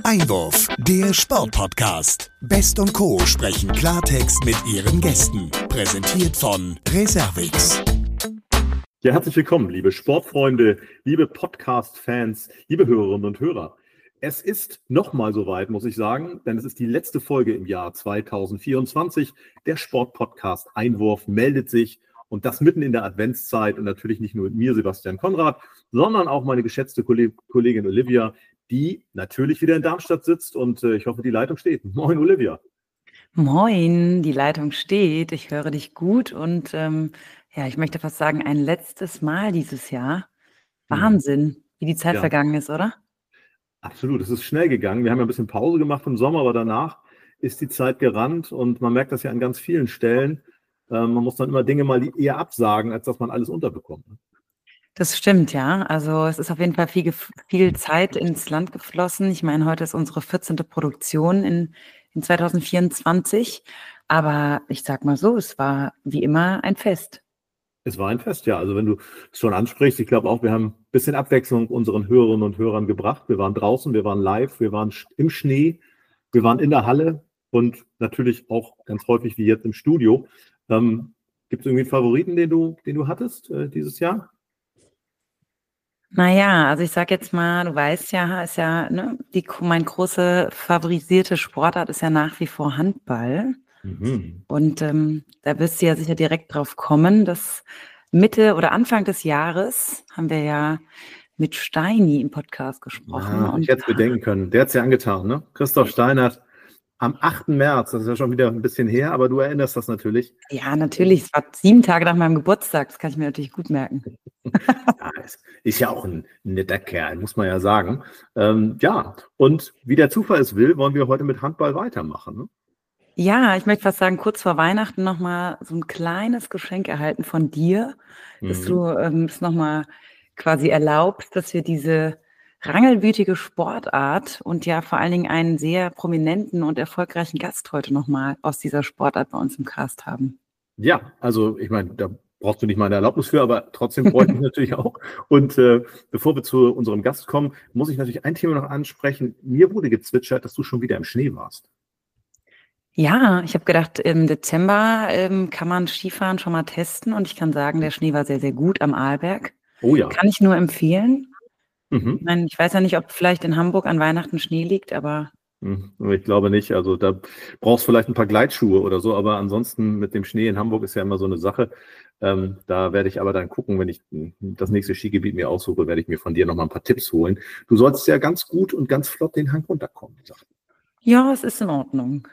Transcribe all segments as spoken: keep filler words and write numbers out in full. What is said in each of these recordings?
Einwurf, der Sportpodcast. Best und Co. sprechen Klartext mit ihren Gästen. Präsentiert von Reservix. Ja, herzlich willkommen, liebe Sportfreunde, liebe Podcast-Fans, liebe Hörerinnen und Hörer. Es ist nochmal soweit, muss ich sagen, denn es ist die letzte Folge im Jahr zwanzig vierundzwanzig. Der Sportpodcast Einwurf meldet sich und das mitten in der Adventszeit und natürlich nicht nur mit mir, Sebastian Konrad, sondern auch meine geschätzte Kollegin Olivia, die natürlich wieder in Darmstadt sitzt und äh, ich hoffe, die Leitung steht. Moin, Olivia. Moin, die Leitung steht. Ich höre dich gut und ähm, ja, ich möchte fast sagen, ein letztes Mal dieses Jahr. Wahnsinn, wie die Zeit Ja. vergangen ist, oder? Absolut, es ist schnell gegangen. Wir haben ja ein bisschen Pause gemacht im Sommer, aber danach ist die Zeit gerannt und man merkt das ja an ganz vielen Stellen. Ähm, man muss dann immer Dinge mal eher absagen, als dass man alles unterbekommt. Das stimmt, ja. Also es ist auf jeden Fall viel, gef- viel Zeit ins Land geflossen. Ich meine, heute ist unsere vierzehnte Produktion in, in zwanzig vierundzwanzig. Aber ich sag mal so, es war wie immer ein Fest. Es war ein Fest, ja. Also wenn du es schon ansprichst, ich glaube auch, wir haben ein bisschen Abwechslung unseren Hörerinnen und Hörern gebracht. Wir waren draußen, wir waren live, wir waren sch- im Schnee, wir waren in der Halle und natürlich auch ganz häufig wie jetzt im Studio. Ähm, Gibt es irgendwie einen Favoriten, den du, den du hattest äh, dieses Jahr? Naja, also ich sag jetzt mal, du weißt ja, ist ja, ne, die, mein große favorisierte Sportart ist ja nach wie vor Handball. Mhm. Und ähm, da wirst du ja sicher direkt drauf kommen, dass Mitte oder Anfang des Jahres haben wir ja mit Steini im Podcast gesprochen. Ah, ich Und hätte es bedenken können. Der hat es ja angetan, ne? Christoph Steinert am achten März, das ist ja schon wieder ein bisschen her, aber du erinnerst das natürlich. ja, natürlich, es war sieben Tage nach meinem Geburtstag, das kann ich mir natürlich gut merken. Ja, es ist ja auch ein netter Kerl, muss man ja sagen. Ähm, ja, und wie der Zufall es will, wollen wir heute mit Handball weitermachen. Ne? Ja, ich möchte fast sagen, kurz vor Weihnachten nochmal so ein kleines Geschenk erhalten von dir, dass Mhm. du ähm, es nochmal quasi erlaubst, dass wir diese rangelwütige Sportart und ja vor allen Dingen einen sehr prominenten und erfolgreichen Gast heute nochmal aus dieser Sportart bei uns im Cast haben. Ja, also ich meine, da brauchst du nicht meine Erlaubnis für, aber trotzdem freue ich mich natürlich auch. Und äh, bevor wir zu unserem Gast kommen, muss ich natürlich ein Thema noch ansprechen. Mir wurde gezwitschert, dass du schon wieder im Schnee warst. Ja, ich habe gedacht, im Dezember ähm, kann man Skifahren schon mal testen und ich kann sagen, der Schnee war sehr, sehr gut am Arlberg. Oh ja. Kann ich nur empfehlen. Mhm. Ich meine, ich weiß ja nicht, ob vielleicht in Hamburg an Weihnachten Schnee liegt, aber Hm, Ich glaube nicht. Also da brauchst du vielleicht ein paar Gleitschuhe oder so, aber ansonsten mit dem Schnee in Hamburg ist ja immer so eine Sache. Ähm, da werde ich aber dann gucken, wenn ich hm, das nächste Skigebiet mir aussuche, werde ich mir von dir noch mal ein paar Tipps holen. Du sollst ja ganz gut und ganz flott den Hang runterkommen. sagt er. ja, es ist in Ordnung.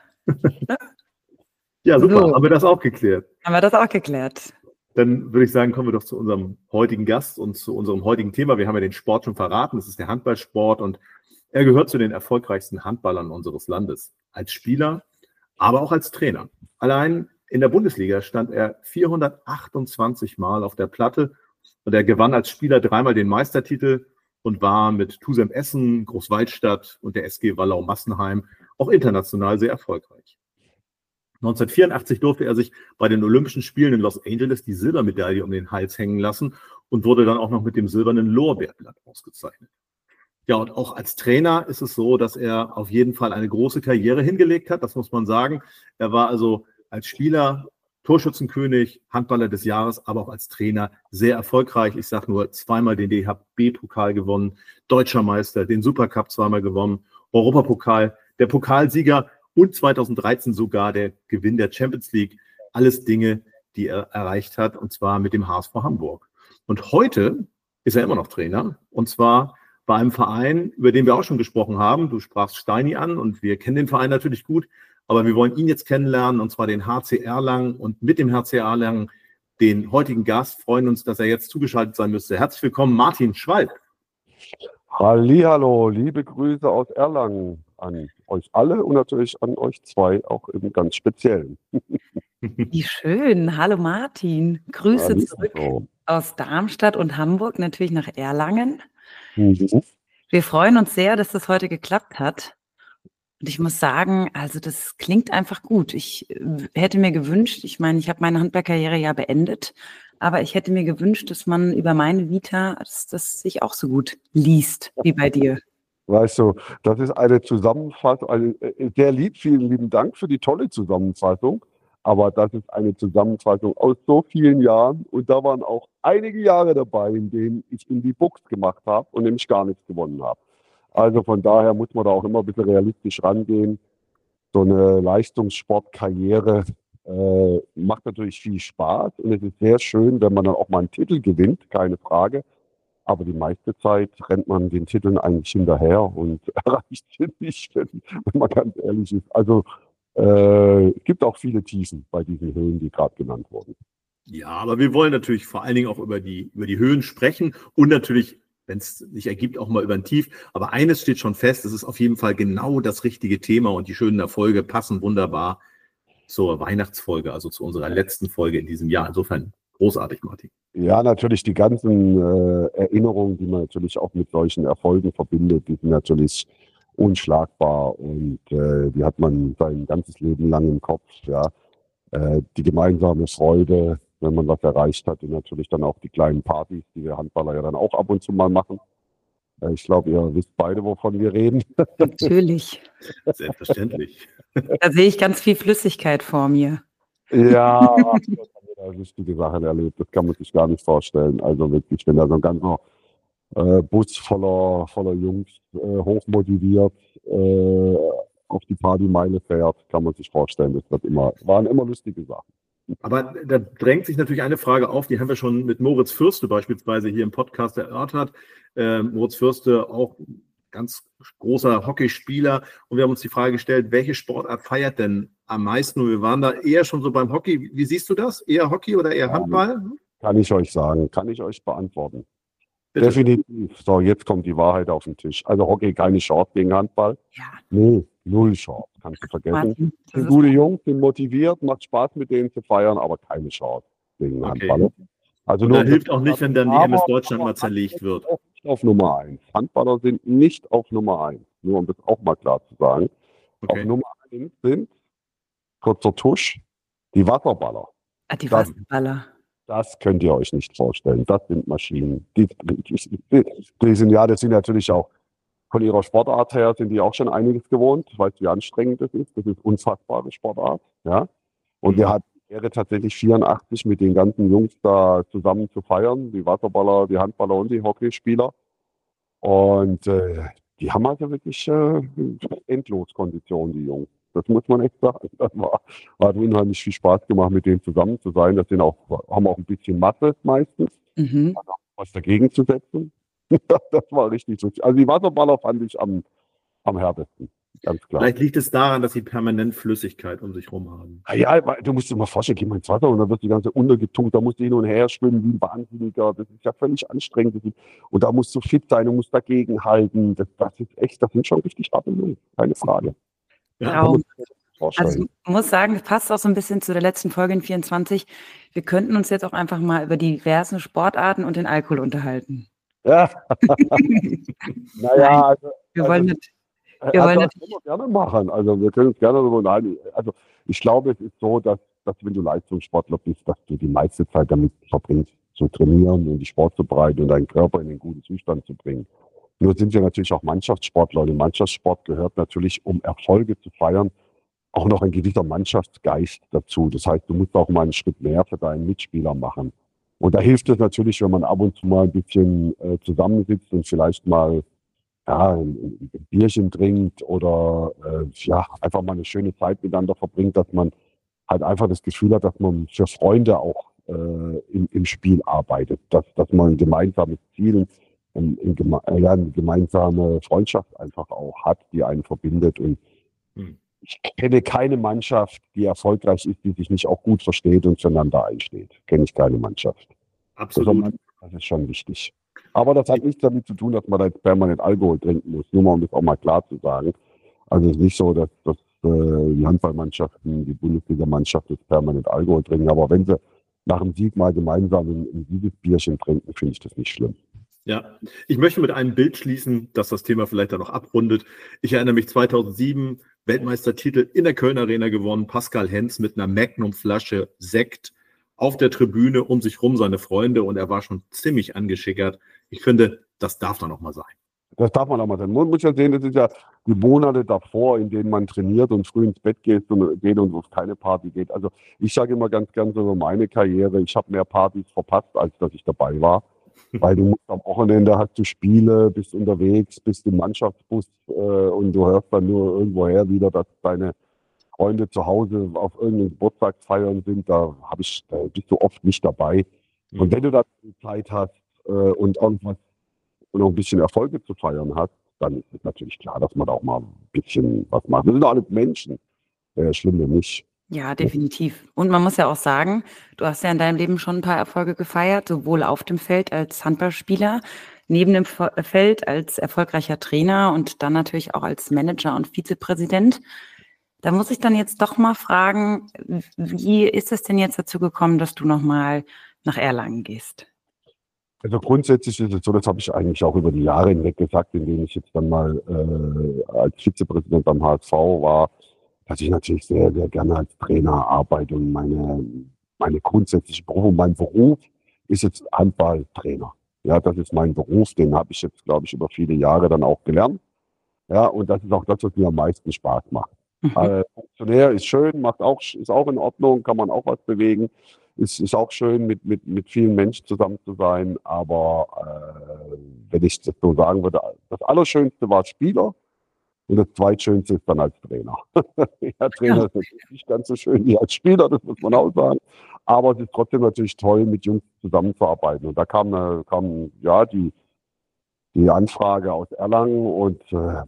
Ja, super. So. Haben wir das auch geklärt? Haben wir das auch geklärt? Dann würde ich sagen, kommen wir doch zu unserem heutigen Gast und zu unserem heutigen Thema. Wir haben ja den Sport schon verraten. Das ist der Handballsport und er gehört zu den erfolgreichsten Handballern unseres Landes. Als Spieler, aber auch als Trainer. Allein in der Bundesliga stand er vierhundertachtundzwanzig Mal auf der Platte und er gewann als Spieler dreimal den Meistertitel und war mit Tusem Essen, Großwaldstadt und der S G Wallau-Massenheim auch international sehr erfolgreich. neunzehnhundertvierundachtzig durfte er sich bei den Olympischen Spielen in Los Angeles die Silbermedaille um den Hals hängen lassen und wurde dann auch noch mit dem silbernen Lorbeerblatt ausgezeichnet. Ja, und auch als Trainer ist es so, dass er auf jeden Fall eine große Karriere hingelegt hat, das muss man sagen. Er war also als Spieler Torschützenkönig, Handballer des Jahres, aber auch als Trainer sehr erfolgreich. Ich sage nur, zweimal den D H B-Pokal gewonnen, Deutscher Meister, den Supercup zweimal gewonnen, Europapokal, der Pokalsieger und zweitausenddreizehn sogar der Gewinn der Champions League. Alles Dinge, die er erreicht hat, und zwar mit dem H S V Hamburg. Und heute ist er immer noch Trainer, und zwar bei einem Verein, über den wir auch schon gesprochen haben. Du sprachst Steini an und wir kennen den Verein natürlich gut, aber wir wollen ihn jetzt kennenlernen, und zwar den H C Erlangen, und mit dem H C Erlangen den heutigen Gast. Freuen uns, dass er jetzt zugeschaltet sein müsste. Herzlich willkommen, Martin Schwalb. Hallihallo, liebe Grüße aus Erlangen an euch alle und natürlich an euch zwei auch im ganz Speziellen. Wie schön. Hallo Martin. Grüße Hallihallo. zurück aus Darmstadt und Hamburg, natürlich nach Erlangen. Mhm. Wir freuen uns sehr, dass das heute geklappt hat. Und ich muss sagen, also das klingt einfach gut. Ich äh, hätte mir gewünscht, ich meine, ich habe meine Handballkarriere ja beendet, aber ich hätte mir gewünscht, dass man über meine Vita, dass das sich auch so gut liest wie bei dir. Weißt du, das ist eine Zusammenfassung, eine, äh, sehr lieb, vielen lieben Dank für die tolle Zusammenfassung, aber das ist eine Zusammenfassung aus so vielen Jahren und da waren auch einige Jahre dabei, in denen ich in die Box gemacht habe und nämlich gar nichts gewonnen habe. Also von daher muss man da auch immer ein bisschen realistisch rangehen. So eine Leistungssportkarriere äh, macht natürlich viel Spaß und es ist sehr schön, wenn man dann auch mal einen Titel gewinnt, keine Frage. Aber die meiste Zeit rennt man den Titeln eigentlich hinterher und erreicht sie nicht, wenn, wenn man ganz ehrlich ist. Also äh, es gibt auch viele Tiefen bei diesen Höhen, die gerade genannt wurden. Ja, aber wir wollen natürlich vor allen Dingen auch über die, über die Höhen sprechen und natürlich, wenn es sich ergibt, auch mal über ein Tief. Aber eines steht schon fest, es ist auf jeden Fall genau das richtige Thema und die schönen Erfolge passen wunderbar zur Weihnachtsfolge, also zu unserer letzten Folge in diesem Jahr. Insofern großartig, Martin. Ja, natürlich die ganzen äh, Erinnerungen, die man natürlich auch mit solchen Erfolgen verbindet, die sind natürlich unschlagbar und äh, die hat man sein ganzes Leben lang im Kopf. Ja, äh, die gemeinsame Freude, wenn man was erreicht hat und natürlich dann auch die kleinen Partys, die wir Handballer ja dann auch ab und zu mal machen. Äh, ich glaube, ihr wisst beide, wovon wir reden. Natürlich. Selbstverständlich. Da sehe ich ganz viel Flüssigkeit vor mir. Ja, das haben wir da lustige Sachen erlebt. Das kann man sich gar nicht vorstellen. Also wirklich, wenn da so ein ganzer äh, Bus voller, voller Jungs äh, hochmotiviert äh, auf die Partymeile fährt, kann man sich vorstellen. Das wird immer, waren immer lustige Sachen. Aber da drängt sich natürlich eine Frage auf, die haben wir schon mit Moritz Fürste beispielsweise hier im Podcast erörtert. Äh, Moritz Fürste, auch ganz großer Hockeyspieler. Und wir haben uns die Frage gestellt, welche Sportart feiert denn am meisten? Und wir waren da eher schon so beim Hockey. Wie siehst du das? Eher Hockey oder eher Handball? Kann ich euch sagen, kann ich euch beantworten. Bitte. Definitiv. So, jetzt kommt die Wahrheit auf den Tisch. Also Hockey keine Chance gegen Handball. Ja. Nee, null Chance. Kannst du vergessen. Martin, das Sind ist- gute Jungs, sind motiviert, macht Spaß mit denen zu feiern, aber keine Chance gegen Okay. Handballer. Also Und nur da hilft auch nicht, wenn dann die Aber- M S Deutschland aber mal zerlegt wird. Handballer sind nicht auf Nummer eins. Handballer sind nicht auf Nummer eins. Nur um das auch mal klar zu sagen. Auf Okay. Nummer eins sind, kurzer Tusch, die Wasserballer. Ah, die Das- Wasserballer. Das könnt ihr euch nicht vorstellen. Das sind Maschinen. Die, die, die sind ja, das sind natürlich auch von ihrer Sportart her sind die auch schon einiges gewohnt. Weißt du, wie anstrengend das ist? Das ist unfassbare Sportart. Ja. Und Mhm. wir hatten die Ehre tatsächlich vierundachtzig mit den ganzen Jungs da zusammen zu feiern. Die Wasserballer, die Handballer und die Hockeyspieler. Und äh, die haben also wirklich äh, Endloskonditionen, die Jungs. Das muss man echt sagen. Das war, hat unheimlich viel Spaß gemacht, mit denen zusammen zu sein. Das sind auch, haben auch ein bisschen Masse meistens, Mhm. was dagegen zu setzen. Das war richtig so. Also die Wasserballer fand ich am, am härtesten. Ganz klar. Vielleicht liegt es daran, dass sie permanent Flüssigkeit um sich herum haben. Ah ja, weil du musst dir mal vorstellen, geh mal ins Wasser und dann wird die ganze untergetunkt, da musst du hin und her schwimmen wie ein Wahnsinniger, das ist ja völlig anstrengend. Das ist, und da musst du fit sein und musst dagegen halten. Das, das ist echt, das sind schon richtig harte Jungs, keine Frage. Ja, Traum. muss man sich vorstellen. Also ich muss sagen, das passt auch so ein bisschen zu der letzten Folge in vierundzwanzig. Wir könnten uns jetzt auch einfach mal über die diversen Sportarten und den Alkohol unterhalten. Ja. Naja, also, Wir also, wollen nicht. also, wir wollen das können wir gerne machen. Also wir können uns gerne darüber unterhalten. Also ich glaube, es ist so, dass, dass wenn du Leistungssportler bist, dass du die meiste Zeit damit verbringst, zu trainieren und die Sport zu bereiten und deinen Körper in einen guten Zustand zu bringen. Nur sind wir natürlich auch Mannschaftssportler und im Mannschaftssport gehört natürlich, um Erfolge zu feiern, auch noch ein gewisser Mannschaftsgeist dazu. Das heißt, du musst auch mal einen Schritt mehr für deinen Mitspieler machen. Und da hilft es natürlich, wenn man ab und zu mal ein bisschen äh, zusammensitzt und vielleicht mal ja, ein, ein Bierchen trinkt oder äh, ja, einfach mal eine schöne Zeit miteinander verbringt, dass man halt einfach das Gefühl hat, dass man für Freunde auch äh, im, im Spiel arbeitet, dass, dass man ein gemeinsames Ziel, ein, ein, geme ja, eine gemeinsame Freundschaft einfach auch hat, die einen verbindet. Und Hm. ich kenne keine Mannschaft, die erfolgreich ist, die sich nicht auch gut versteht und füreinander einsteht. Kenne ich keine Mannschaft. absolut. Das ist schon wichtig. Aber das hat nichts damit zu tun, dass man da jetzt permanent Alkohol trinken muss. Nur mal, um das auch mal klar zu sagen. Also es ist nicht so, dass, dass äh, die Handballmannschaften, die Bundesliga-Mannschaft jetzt permanent Alkohol trinken. Aber wenn sie nach dem Sieg mal gemeinsam ein, ein Siegesbierchen trinken, finde ich das nicht schlimm. Ja, ich möchte mit einem Bild schließen, das das Thema vielleicht dann noch abrundet. Ich erinnere mich zweitausendsieben, Weltmeistertitel in der Köln Arena gewonnen, Pascal Hens mit einer Magnum-Flasche Sekt auf der Tribüne, um sich rum seine Freunde und er war schon ziemlich angeschickert. Ich finde, das darf dann auch mal sein. Das darf man auch mal sagen. Man muss ja sehen, das ist ja die Monate davor, in denen man trainiert und früh ins Bett geht und, geht und auf keine Party geht. Also ich sage immer ganz gern so über meine Karriere, ich habe mehr Partys verpasst, als dass ich dabei war. Weil du musst am Wochenende, hast du Spiele, bist unterwegs, bist im Mannschaftsbus äh, und du hörst dann nur irgendwoher wieder, dass deine Freunde zu Hause auf irgendeinen Geburtstagsfeiern sind. Da, hab ich, da bist du oft nicht dabei. Und Mhm. wenn du da Zeit hast äh, und irgendwas und noch ein bisschen Erfolge zu feiern hast, dann ist es natürlich klar, dass man da auch mal ein bisschen was macht. Wir sind doch alle Menschen. Äh, schlimm denn nicht. Ja, definitiv. Und man muss ja auch sagen, du hast ja in deinem Leben schon ein paar Erfolge gefeiert, sowohl auf dem Feld als Handballspieler, neben dem Fe- Feld als erfolgreicher Trainer und dann natürlich auch als Manager und Vizepräsident. Da muss ich dann jetzt doch mal fragen, wie ist es denn jetzt dazu gekommen, dass du nochmal nach Erlangen gehst? Also grundsätzlich ist es so, das habe ich eigentlich auch über die Jahre hinweg gesagt, in denen ich jetzt dann mal äh, als Vizepräsident beim H S V war, dass ich natürlich sehr, sehr gerne als Trainer arbeite und meine, meine grundsätzliche Berufung, mein Beruf ist jetzt Handballtrainer. Ja, das ist mein Beruf, den habe ich jetzt, glaube ich, über viele Jahre dann auch gelernt. Ja, und das ist auch das, was mir am meisten Spaß macht. Mhm. Äh, Funktionär ist schön, macht auch, ist auch in Ordnung, kann man auch was bewegen. Ist, ist auch schön, mit, mit, mit vielen Menschen zusammen zu sein. Aber äh, wenn ich das so sagen würde, das Allerschönste war als Spieler und das Zweitschönste ist dann als Trainer. Ja, Trainer Ja. ist natürlich nicht ganz so schön wie als Spieler, das muss man auch sagen. Aber es ist trotzdem natürlich toll, mit Jungs zusammenzuarbeiten. Und da kam, eine, kam ja die, die Anfrage aus Erlangen und äh,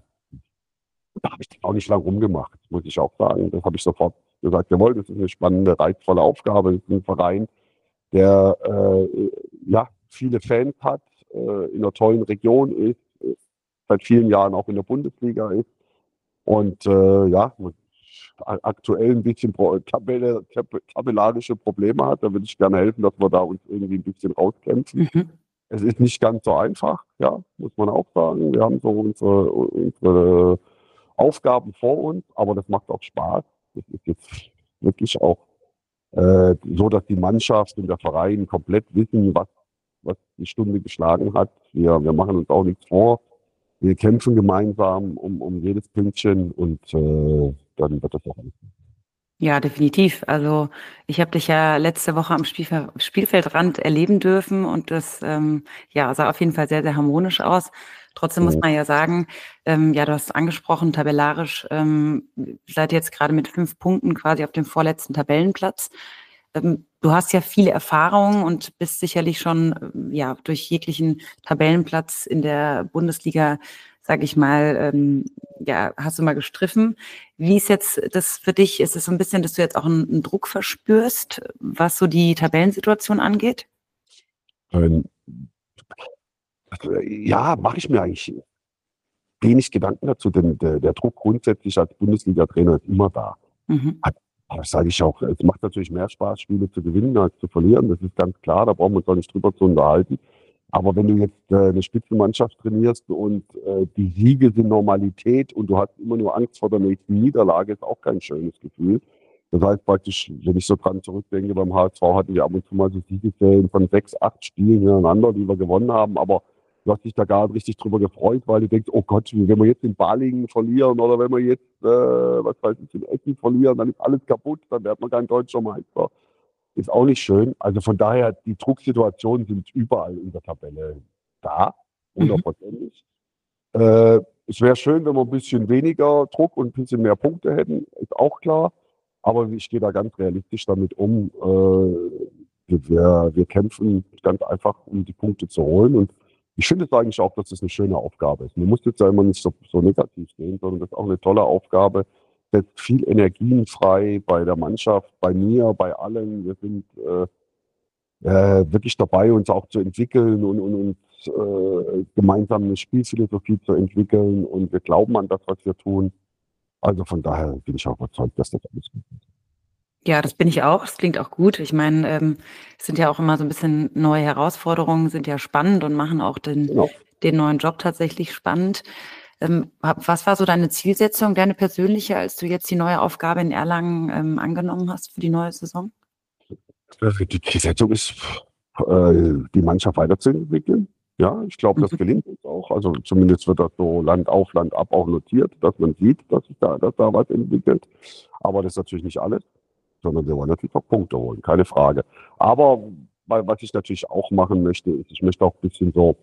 da habe ich auch nicht lange rumgemacht, muss ich auch sagen. Das habe ich sofort gesagt, jawohl, das ist eine spannende, reizvolle Aufgabe. Das ist ein Verein, der äh, ja, viele Fans hat, äh, in einer tollen Region ist, äh, seit vielen Jahren auch in der Bundesliga ist und äh, ja, aktuell ein bisschen pro, Tabelle, tab, tabellarische Probleme hat. Da würde ich gerne helfen, dass wir da uns irgendwie ein bisschen rauskämpfen. Mhm. Es ist nicht ganz so einfach, ja, muss man auch sagen. Wir haben so unsere, unsere Aufgaben vor uns, aber das macht auch Spaß. Das ist jetzt wirklich auch äh, so, dass die Mannschaft und der Verein komplett wissen, was, was die Stunde geschlagen hat. Wir, wir machen uns auch nichts vor. Wir kämpfen gemeinsam um, um jedes Pünktchen und äh, dann wird das auch alles. Ja, definitiv. Also ich habe dich ja letzte Woche am Spielfe Spielfeldrand erleben dürfen und das ähm, ja, sah auf jeden Fall sehr, sehr harmonisch aus. Trotzdem muss Mhm. man ja sagen, ähm, ja, du hast angesprochen, tabellarisch ähm, seid ihr jetzt gerade mit fünf Punkten quasi auf dem vorletzten Tabellenplatz. Ähm, du hast ja viele Erfahrungen und bist sicherlich schon ähm, ja durch jeglichen Tabellenplatz in der Bundesliga, sage ich mal, ähm, ja, hast du mal gestriffen. Wie ist jetzt das für dich? Ist es so ein bisschen, dass du jetzt auch einen, einen Druck verspürst, was so die Tabellensituation angeht? Ähm, ja, mache ich mir eigentlich wenig Gedanken dazu, denn der, der Druck grundsätzlich als Bundesliga-Trainer ist immer da. Mhm. Aber das sage ich auch, es macht natürlich mehr Spaß, Spiele zu gewinnen als zu verlieren. Das ist ganz klar, da brauchen wir uns auch nicht drüber zu unterhalten. Aber wenn du jetzt äh, eine Spitzenmannschaft trainierst und äh, die Siege sind Normalität und du hast immer nur Angst vor der nächsten Niederlage, ist auch kein schönes Gefühl. Das heißt praktisch, wenn ich so dran zurückdenke, beim H S V hatten wir ab und zu mal so Siegesserien von sechs, acht Spielen hintereinander, die wir gewonnen haben, aber du hast dich da gar nicht richtig drüber gefreut, weil du denkst, oh Gott, wenn wir jetzt in Balingen verlieren oder wenn wir jetzt, äh, was weiß ich, in Essen verlieren, dann ist alles kaputt, dann wird man kein deutscher Meister. Ist auch nicht schön. Also von daher, die Drucksituationen sind überall in der Tabelle da, Mhm. hundertprozentig. Äh, es wäre schön, wenn wir ein bisschen weniger Druck und ein bisschen mehr Punkte hätten, ist auch klar. Aber ich gehe da ganz realistisch damit um. Äh, wir, wir kämpfen ganz einfach, um die Punkte zu holen. Und ich finde es eigentlich auch, dass das eine schöne Aufgabe ist. Man muss jetzt ja immer nicht so, so negativ sehen, sondern das ist auch eine tolle Aufgabe. Setzt viel Energien frei bei der Mannschaft, bei mir, bei allen. Wir sind äh, äh, wirklich dabei, uns auch zu entwickeln und, und, und äh, gemeinsam eine Spielphilosophie zu entwickeln. Und wir glauben an das, was wir tun. Also von daher bin ich auch überzeugt, dass das alles gut ist. Ja, das bin ich auch. Das klingt auch gut. Ich meine, ähm, es sind ja auch immer so ein bisschen neue Herausforderungen, sind ja spannend und machen auch den, Genau. den neuen Job tatsächlich spannend. Ähm, was war so deine Zielsetzung, deine persönliche, als du jetzt die neue Aufgabe in Erlangen ähm, angenommen hast für die neue Saison? Die Zielsetzung ist, äh, die Mannschaft weiterzuentwickeln, Ja, ich glaube, das gelingt uns auch. Also zumindest wird das so Land auf, Land ab auch notiert, dass man sieht, dass sich da, dass da was entwickelt. Aber das ist natürlich nicht alles, sondern wir wollen natürlich auch Punkte holen, keine Frage. Aber weil, was ich natürlich auch machen möchte, ist, ich möchte auch ein bisschen so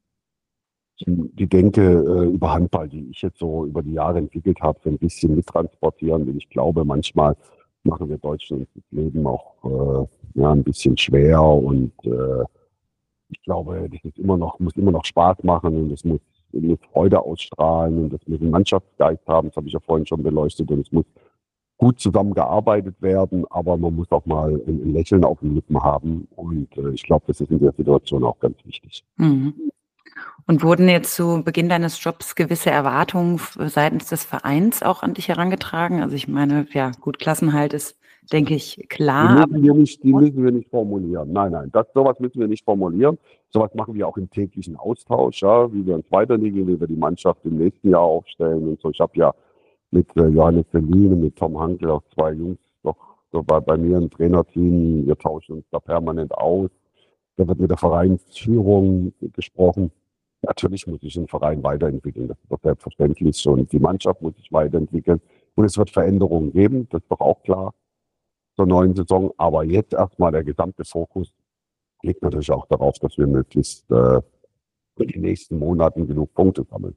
die Denke äh, über Handball, die ich jetzt so über die Jahre entwickelt habe, so ein bisschen mittransportieren, denn ich glaube, manchmal machen wir Deutschen uns das Leben auch äh, ja, ein bisschen schwer und äh, ich glaube, das ist immer noch, muss immer noch Spaß machen und es muss, muss Freude ausstrahlen und das muss einen Mannschaftsgeist haben, das habe ich ja vorhin schon beleuchtet und es muss gut zusammengearbeitet werden, aber man muss auch mal ein, ein Lächeln auf den Lippen haben und äh, ich glaube, das ist in der Situation auch ganz wichtig. Mhm. Und wurden jetzt zu Beginn deines Jobs gewisse Erwartungen seitens des Vereins auch an dich herangetragen? Also ich meine, ja, gut, Klassenhalt ist, denke ich, klar. Die müssen wir nicht, die müssen wir nicht formulieren. Nein, nein, das, sowas müssen wir nicht formulieren. Sowas machen wir auch im täglichen Austausch, ja, wie wir uns weiterentwickeln, wie wir die Mannschaft im nächsten Jahr aufstellen und so. Ich habe ja mit äh, Johannes Selin und mit Tom Hankel auch zwei Jungs doch so bei, bei mir im Trainerteam. Wir tauschen uns da permanent aus. Da wird mit der Vereinsführung gesprochen. Natürlich muss sich ein Verein weiterentwickeln, das ist doch selbstverständlich so. Und die Mannschaft muss sich weiterentwickeln. Und es wird Veränderungen geben, das ist doch auch klar zur neuen Saison. Aber jetzt erstmal der gesamte Fokus liegt natürlich auch darauf, dass wir möglichst äh, in den nächsten Monaten genug Punkte sammeln.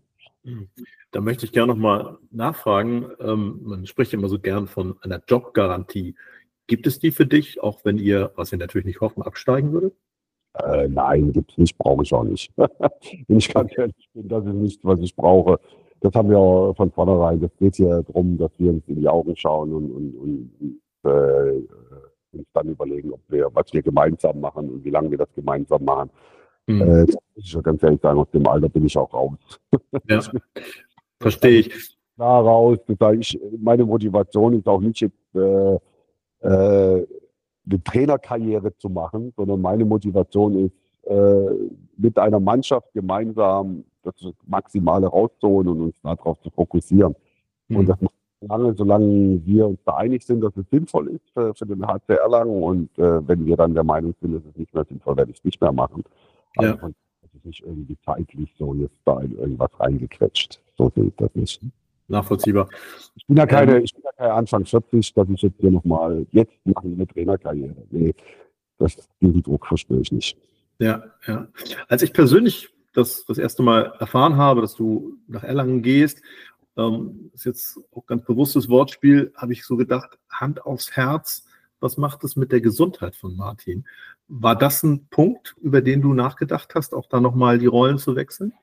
Da möchte ich gerne nochmal nachfragen. Ähm, man spricht immer so gern von einer Jobgarantie. Gibt es die für dich, auch wenn ihr, was wir natürlich nicht hoffen, absteigen würdet? Äh, nein, gibt's nicht, brauche ich auch nicht. Wenn ich ganz ehrlich bin, das ist nicht, was ich brauche. Das haben wir von vornherein. Das geht hier darum, dass wir uns in die Augen schauen und, und, und äh, uns dann überlegen, ob wir, was wir gemeinsam machen und wie lange wir das gemeinsam machen. Mhm. Äh, das muss ich schon ganz ehrlich sagen, aus dem Alter bin ich auch raus. Ja, verstehe ich. Da raus. Das ich, meine Motivation ist auch nicht jetzt äh, äh, eine Trainerkarriere zu machen, sondern meine Motivation ist, äh, mit einer Mannschaft gemeinsam das Maximale rauszuholen und uns darauf zu fokussieren. Mhm. Und das machen wir lange, solange wir uns da einig sind, dass es sinnvoll ist für, für den H C Erlangen. Und äh, wenn wir dann der Meinung sind, dass es nicht mehr sinnvoll, werde ich es nicht mehr machen. Ja. Also es ist nicht irgendwie zeitlich so jetzt da in irgendwas reingequetscht. So sehe ich das nicht. Nachvollziehbar. Ich bin ja keine, ich bin ja keine Anfang vierzig, dass ich jetzt hier nochmal, jetzt mache ich eine Trainerkarriere. Nee, das, diesen Druck verspüre ich nicht. Ja, ja. Als ich persönlich das, das erste Mal erfahren habe, dass du nach Erlangen gehst, ähm, ist jetzt auch ganz bewusstes Wortspiel, habe ich so gedacht, Hand aufs Herz, was macht es mit der Gesundheit von Martin? War das ein Punkt, über den du nachgedacht hast, auch da nochmal die Rollen zu wechseln?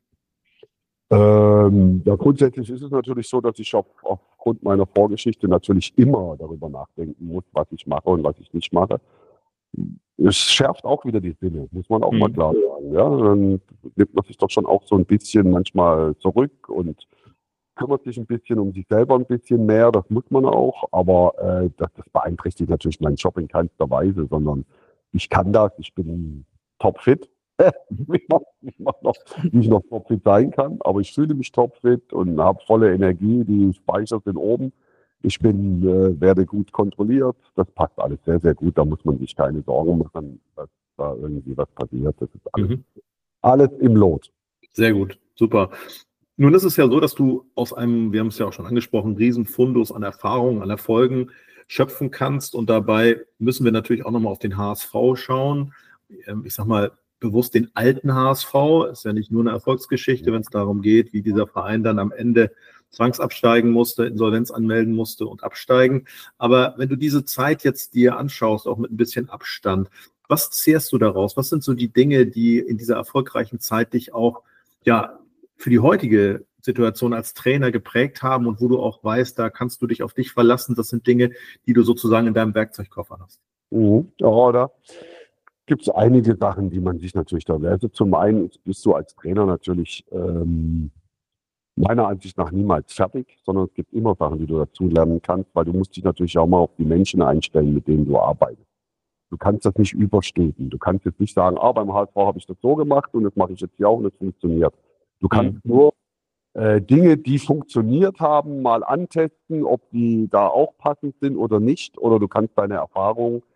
Ähm, ja, grundsätzlich ist es natürlich so, dass ich auf, aufgrund meiner Vorgeschichte natürlich immer darüber nachdenken muss, was ich mache und was ich nicht mache. Es schärft auch wieder die Sinne, muss man auch mhm. mal klar sagen. Ja? Dann nimmt man sich doch schon auch so ein bisschen manchmal zurück und kümmert sich ein bisschen um sich selber ein bisschen mehr, das muss man auch, aber äh, das, das beeinträchtigt natürlich meinen Job in keinster Weise, sondern ich kann das, ich bin topfit. wie, man, wie, man noch, wie ich noch topfit sein kann, aber ich fühle mich topfit und habe volle Energie, die Speicher sind oben. Ich bin, äh, werde gut kontrolliert, das passt alles sehr, sehr gut, da muss man sich keine Sorgen machen, dass da irgendwie was passiert, das ist alles, mhm. alles im Lot. Sehr gut, super. Nun ist es ja so, dass du aus einem, wir haben es ja auch schon angesprochen, Riesenfundus an Erfahrungen, an Erfolgen schöpfen kannst und dabei müssen wir natürlich auch nochmal auf den H S V schauen. Ich sag mal, bewusst den alten H S V, ist ja nicht nur eine Erfolgsgeschichte, wenn es darum geht, wie dieser Verein dann am Ende zwangsabsteigen musste, Insolvenz anmelden musste und absteigen. Aber wenn du diese Zeit jetzt dir anschaust, auch mit ein bisschen Abstand, was zehrst du daraus? Was sind so die Dinge, die in dieser erfolgreichen Zeit dich auch ja für die heutige Situation als Trainer geprägt haben und wo du auch weißt, da kannst du dich auf dich verlassen. Das sind Dinge, die du sozusagen in deinem Werkzeugkoffer hast. Mhm. Ja, oder? Gibt es einige Sachen, die man sich natürlich da wäre. Also zum einen bist du als Trainer natürlich ähm, meiner Ansicht nach niemals fertig, sondern es gibt immer Sachen, die du dazu lernen kannst, weil du musst dich natürlich auch mal auf die Menschen einstellen, mit denen du arbeitest. Du kannst das nicht überstülpen. Du kannst jetzt nicht sagen, ah, beim H S V habe ich das so gemacht und das mache ich jetzt hier auch und es funktioniert. Du kannst mhm. nur äh, Dinge, die funktioniert haben, mal antesten, ob die da auch passend sind oder nicht. Oder du kannst deine Erfahrung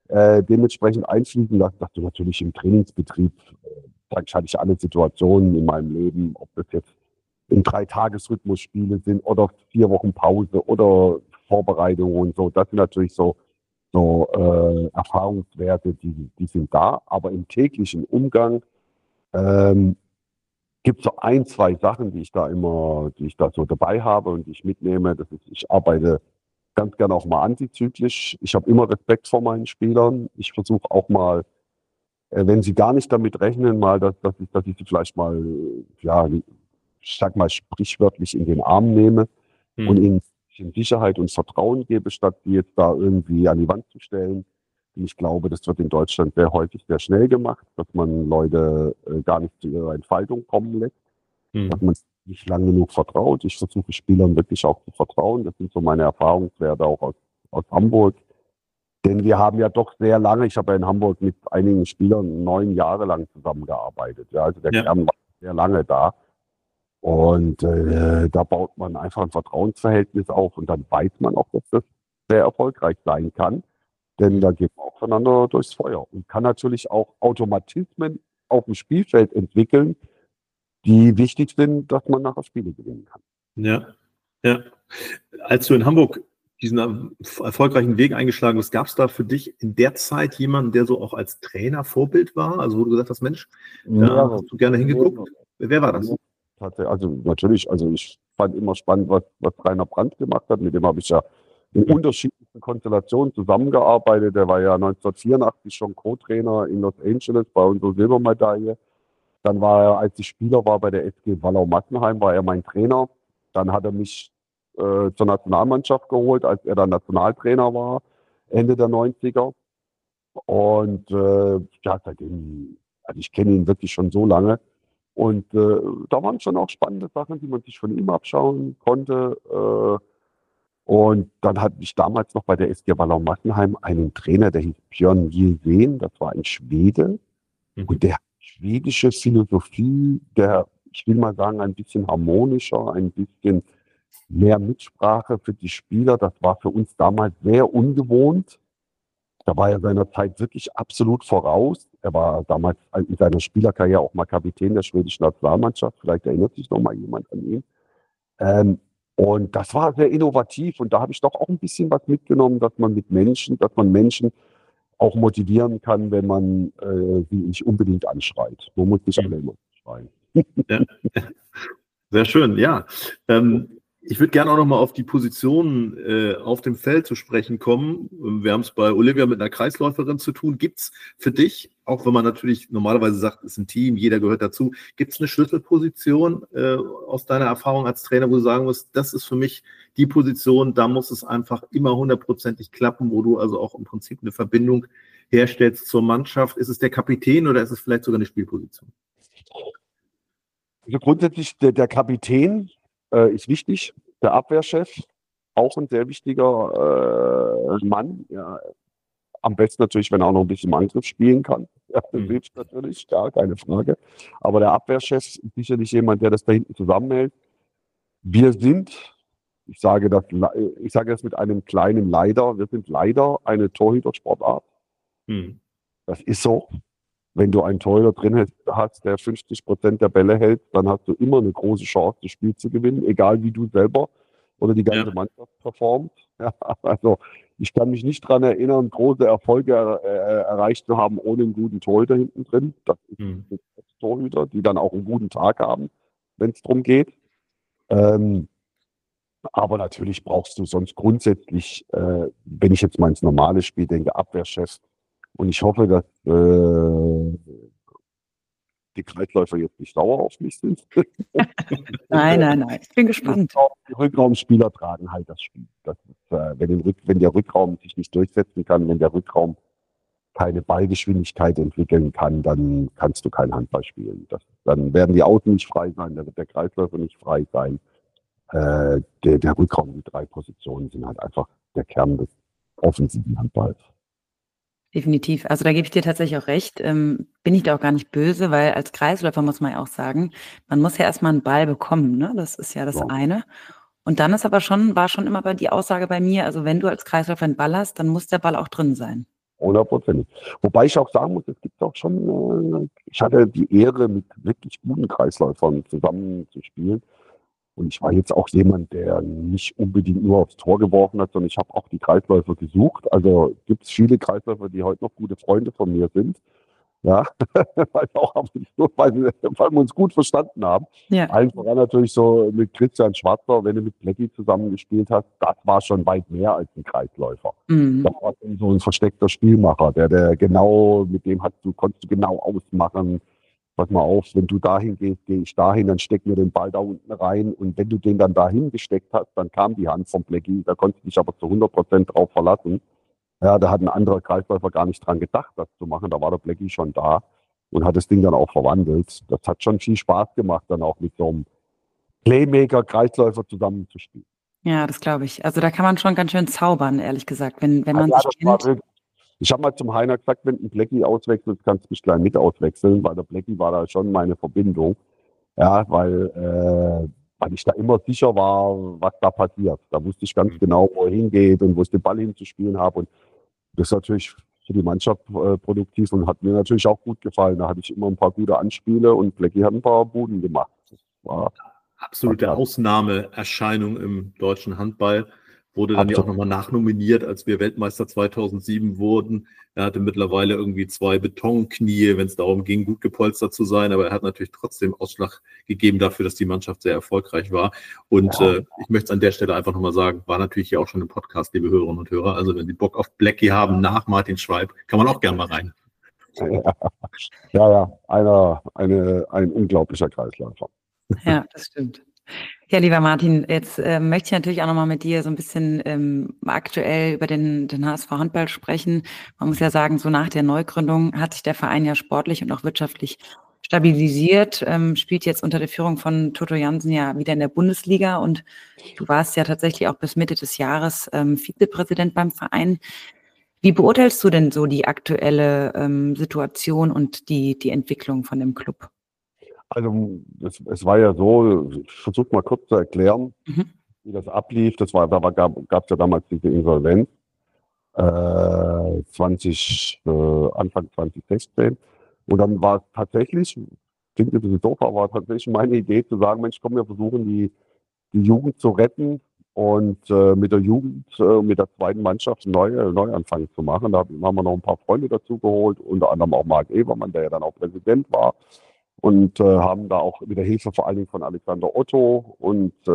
äh, dementsprechend einfließen lassen, dass du natürlich im Trainingsbetrieb, äh, praktisch hatte ich alle Situationen in meinem Leben, ob das jetzt in Drei-Tages-Rhythmus-Spiele sind oder vier Wochen Pause oder Vorbereitungen und so. Das sind natürlich so, so äh, Erfahrungswerte, die, die sind da. Aber im täglichen Umgang ähm, gibt es so ein, zwei Sachen, die ich da immer, die ich da so dabei habe und die ich mitnehme. Das ist, ich arbeite ganz gerne auch mal antizyklisch. Ich habe immer Respekt vor meinen Spielern. Ich versuche auch mal, äh, wenn sie gar nicht damit rechnen, mal, dass, dass, ich, dass ich sie vielleicht mal, äh, ja, ich sag mal, sprichwörtlich in den Arm nehme Hm. und ihnen in Sicherheit und Vertrauen gebe, statt die jetzt da irgendwie an die Wand zu stellen. Und ich glaube, das wird in Deutschland sehr häufig sehr schnell gemacht, dass man Leute äh, gar nicht zu ihrer Entfaltung kommen lässt, Hm. dass man nicht lang genug vertraut. Ich versuche Spielern wirklich auch zu vertrauen. Das sind so meine Erfahrungswerte auch aus, aus Hamburg. Denn wir haben ja doch sehr lange, ich habe ja in Hamburg mit einigen Spielern neun Jahre lang zusammengearbeitet. Ja, also der Ja. Kern war sehr lange da. Und äh, da baut man einfach ein Vertrauensverhältnis auf und dann weiß man auch, dass das sehr erfolgreich sein kann. Denn da geht man auch voneinander durchs Feuer und kann natürlich auch Automatismen auf dem Spielfeld entwickeln, die wichtig sind, dass man nachher Spiele gewinnen kann. Ja, ja. Als du in Hamburg diesen erfolgreichen Weg eingeschlagen hast, gab es da für dich in der Zeit jemanden, der so auch als Trainer Vorbild war? Also wo du gesagt hast, Mensch, da Ja, hast du gerne hingeguckt. Wer war das? Also natürlich, also ich fand immer spannend, was, was Rainer Brandt gemacht hat. Mit dem habe ich ja in Mhm. unterschiedlichen Konstellationen zusammengearbeitet. Der war ja neunzehnhundertvierundachtzig schon Co-Trainer in Los Angeles bei unserer Silbermedaille. Dann war er, als ich Spieler war bei der S G Wallau-Massenheim, war er mein Trainer. Dann hat er mich äh, zur Nationalmannschaft geholt, als er dann Nationaltrainer war, Ende der neunziger. Und äh, ja, seitdem, also ich kenne ihn wirklich schon so lange. Und äh, da waren schon auch spannende Sachen, die man sich von ihm abschauen konnte. Äh, und dann hatte ich damals noch bei der S G Wallau-Massenheim einen Trainer, der hieß Björn Gilsén, das war ein Schwede. Mhm. Und der hat schwedische Philosophie, der, ich will mal sagen, ein bisschen harmonischer, ein bisschen mehr Mitsprache für die Spieler. Das war für uns damals sehr ungewohnt. Da war er seiner Zeit wirklich absolut voraus. Er war damals in seiner Spielerkarriere auch mal Kapitän der schwedischen Nationalmannschaft. Vielleicht erinnert sich noch mal jemand an ihn. Ähm, und das war sehr innovativ. Und da habe ich doch auch ein bisschen was mitgenommen, dass man mit Menschen, dass man Menschen auch motivieren kann, wenn man äh, sie nicht unbedingt anschreit. Man muss nicht alle immer schreien. Ja. Sehr schön, ja. Ähm, ich würde gerne auch noch mal auf die Positionen äh, auf dem Feld zu sprechen kommen. Wir haben es bei Olivia mit einer Kreisläuferin zu tun. Gibt es für dich, auch wenn man natürlich normalerweise sagt, es ist ein Team, jeder gehört dazu, gibt es eine Schlüsselposition äh, aus deiner Erfahrung als Trainer, wo du sagen musst, das ist für mich die Position, da muss es einfach immer hundertprozentig klappen, wo du also auch im Prinzip eine Verbindung herstellst zur Mannschaft? Ist es der Kapitän oder ist es vielleicht sogar eine Spielposition? Also grundsätzlich der, der Kapitän äh, ist wichtig, der Abwehrchef auch ein sehr wichtiger äh, Mann. Ja, am besten natürlich, wenn er auch noch ein bisschen im Angriff spielen kann. Ja, das Mhm. hilft natürlich, ja, keine Frage. Aber der Abwehrchef ist sicherlich jemand, der das da hinten zusammenhält. Wir sind, ich sage das, ich sage das mit einem kleinen Leider, wir sind leider eine Torhütersportart. Mhm. Das ist so. Wenn du einen Torhüter drin hast, der fünfzig Prozent der Bälle hält, dann hast du immer eine große Chance, das Spiel zu gewinnen, egal wie du selber oder die ganze Ja. Mannschaft performt. Ja, also ich kann mich nicht daran erinnern, große Erfolge er, äh, erreicht zu haben ohne einen guten Torhüter hinten drin. Das Mhm. sind Torhüter, die dann auch einen guten Tag haben, wenn es darum geht. Ähm, aber natürlich brauchst du sonst grundsätzlich, äh, wenn ich jetzt mal ins normale Spiel denke, Abwehrchef. Und ich hoffe, dass äh, die Kreisläufer jetzt nicht sauer auf mich sind. Nein, nein, nein. Ich bin gespannt. Die Rückraumspieler tragen halt das Spiel. Das ist, äh, wenn, den Rück, wenn der Rückraum sich nicht durchsetzen kann, wenn der Rückraum keine Ballgeschwindigkeit entwickeln kann, dann kannst du kein Handball spielen. Das, dann werden die Außen nicht frei sein, dann wird der Kreisläufer nicht frei sein. Äh, der, der Rückraum, die drei Positionen sind halt einfach der Kern des offensiven Handballs. Definitiv. Also da gebe ich dir tatsächlich auch recht. Ähm, bin ich da auch gar nicht böse, weil als Kreisläufer muss man ja auch sagen, man muss ja erstmal einen Ball bekommen, ne? Das ist ja das Ja. eine. Und dann ist aber schon, war schon immer die Aussage bei mir, also wenn du als Kreisläufer einen Ball hast, dann muss der Ball auch drin sein. hundertprozentig. Wobei ich auch sagen muss, es gibt auch schon, äh, ich hatte die Ehre, mit wirklich guten Kreisläufern zusammen zu spielen. Und ich war jetzt auch jemand, der nicht unbedingt nur aufs Tor geworfen hat, sondern ich habe auch die Kreisläufer gesucht. Also gibt es viele Kreisläufer, die heute noch gute Freunde von mir sind. Ja, weil, auch, weil, wir, weil wir uns gut verstanden haben. Ja. Allen voran natürlich so mit Christian Schwarzer, wenn du mit Blackie zusammengespielt hast, das war schon weit mehr als ein Kreisläufer. Mhm. Das war so ein versteckter Spielmacher, der, der genau, mit dem hast du, konntest du genau ausmachen, pass mal auf, wenn du dahin gehst, gehe ich dahin, dann stecken wir den Ball da unten rein und wenn du den dann dahin gesteckt hast, dann kam die Hand vom Blackie, da konntest du dich aber zu hundert Prozent drauf verlassen. Ja, da hat ein anderer Kreisläufer gar nicht dran gedacht, das zu machen. Da war der Blackie schon da und hat das Ding dann auch verwandelt. Das hat schon viel Spaß gemacht, dann auch mit so einem Playmaker-Kreisläufer zusammenzuspielen. Ja, das glaube ich. Also da kann man schon ganz schön zaubern, ehrlich gesagt, wenn, wenn man ja, sich kennt. Wirklich, ich habe mal zum Heiner gesagt, wenn ein Blackie auswechselt, kannst du mich gleich mit auswechseln, weil der Blackie war da schon meine Verbindung. Ja, weil, äh, weil ich da immer sicher war, was da passiert. Da wusste ich ganz genau, wo er hingeht und wo ich den Ball hinzuspielen habe. Und das ist natürlich für die Mannschaft äh, produktiv und hat mir natürlich auch gut gefallen. Da hatte ich immer ein paar gute Anspiele und Blackie hat ein paar Buden gemacht. Das war absolute war Ausnahmeerscheinung im deutschen Handball. Wurde dann ja auch nochmal nachnominiert, als wir Weltmeister zweitausendsieben wurden. Er hatte mittlerweile irgendwie zwei Betonknie, wenn es darum ging, gut gepolstert zu sein. Aber er hat natürlich trotzdem Ausschlag gegeben dafür, dass die Mannschaft sehr erfolgreich war. Und ja. äh, ich möchte es an der Stelle einfach nochmal sagen, war natürlich hier auch schon im Podcast, liebe Hörerinnen und Hörer. Also wenn Sie Bock auf Blackie haben, nach Martin Schweib, kann man auch gerne mal rein. Ja, ja, ja. Einer, eine, ein unglaublicher Kreisläufer. Ja, das stimmt. Ja, lieber Martin, jetzt äh, möchte ich natürlich auch nochmal mit dir so ein bisschen ähm, aktuell über den, den H S V Handball sprechen. Man muss ja sagen, so nach der Neugründung hat sich der Verein ja sportlich und auch wirtschaftlich stabilisiert, ähm, spielt jetzt unter der Führung von Toto Jansen ja wieder in der Bundesliga und du warst ja tatsächlich auch bis Mitte des Jahres ähm, Vizepräsident beim Verein. Wie beurteilst du denn so die aktuelle ähm, Situation und die, die Entwicklung von dem Club? Also es, es war ja so, ich versuche mal kurz zu erklären, mhm. wie das ablief. Das war, da gab es ja damals diese Insolvenz, äh, zwanzig, äh, Anfang zwanzig sechzehn. Und dann war es tatsächlich, klingt ein bisschen doof, aber war tatsächlich meine Idee zu sagen, Mensch, komm, wir versuchen die, die Jugend zu retten und äh, mit der Jugend, äh, mit der zweiten Mannschaft einen neue, Neuanfang zu machen. Da haben wir noch ein paar Freunde dazu geholt, unter anderem auch Marc Ebermann, der ja dann auch Präsident war. Und äh, haben da auch mit der Hilfe vor allen Dingen von Alexander Otto und äh,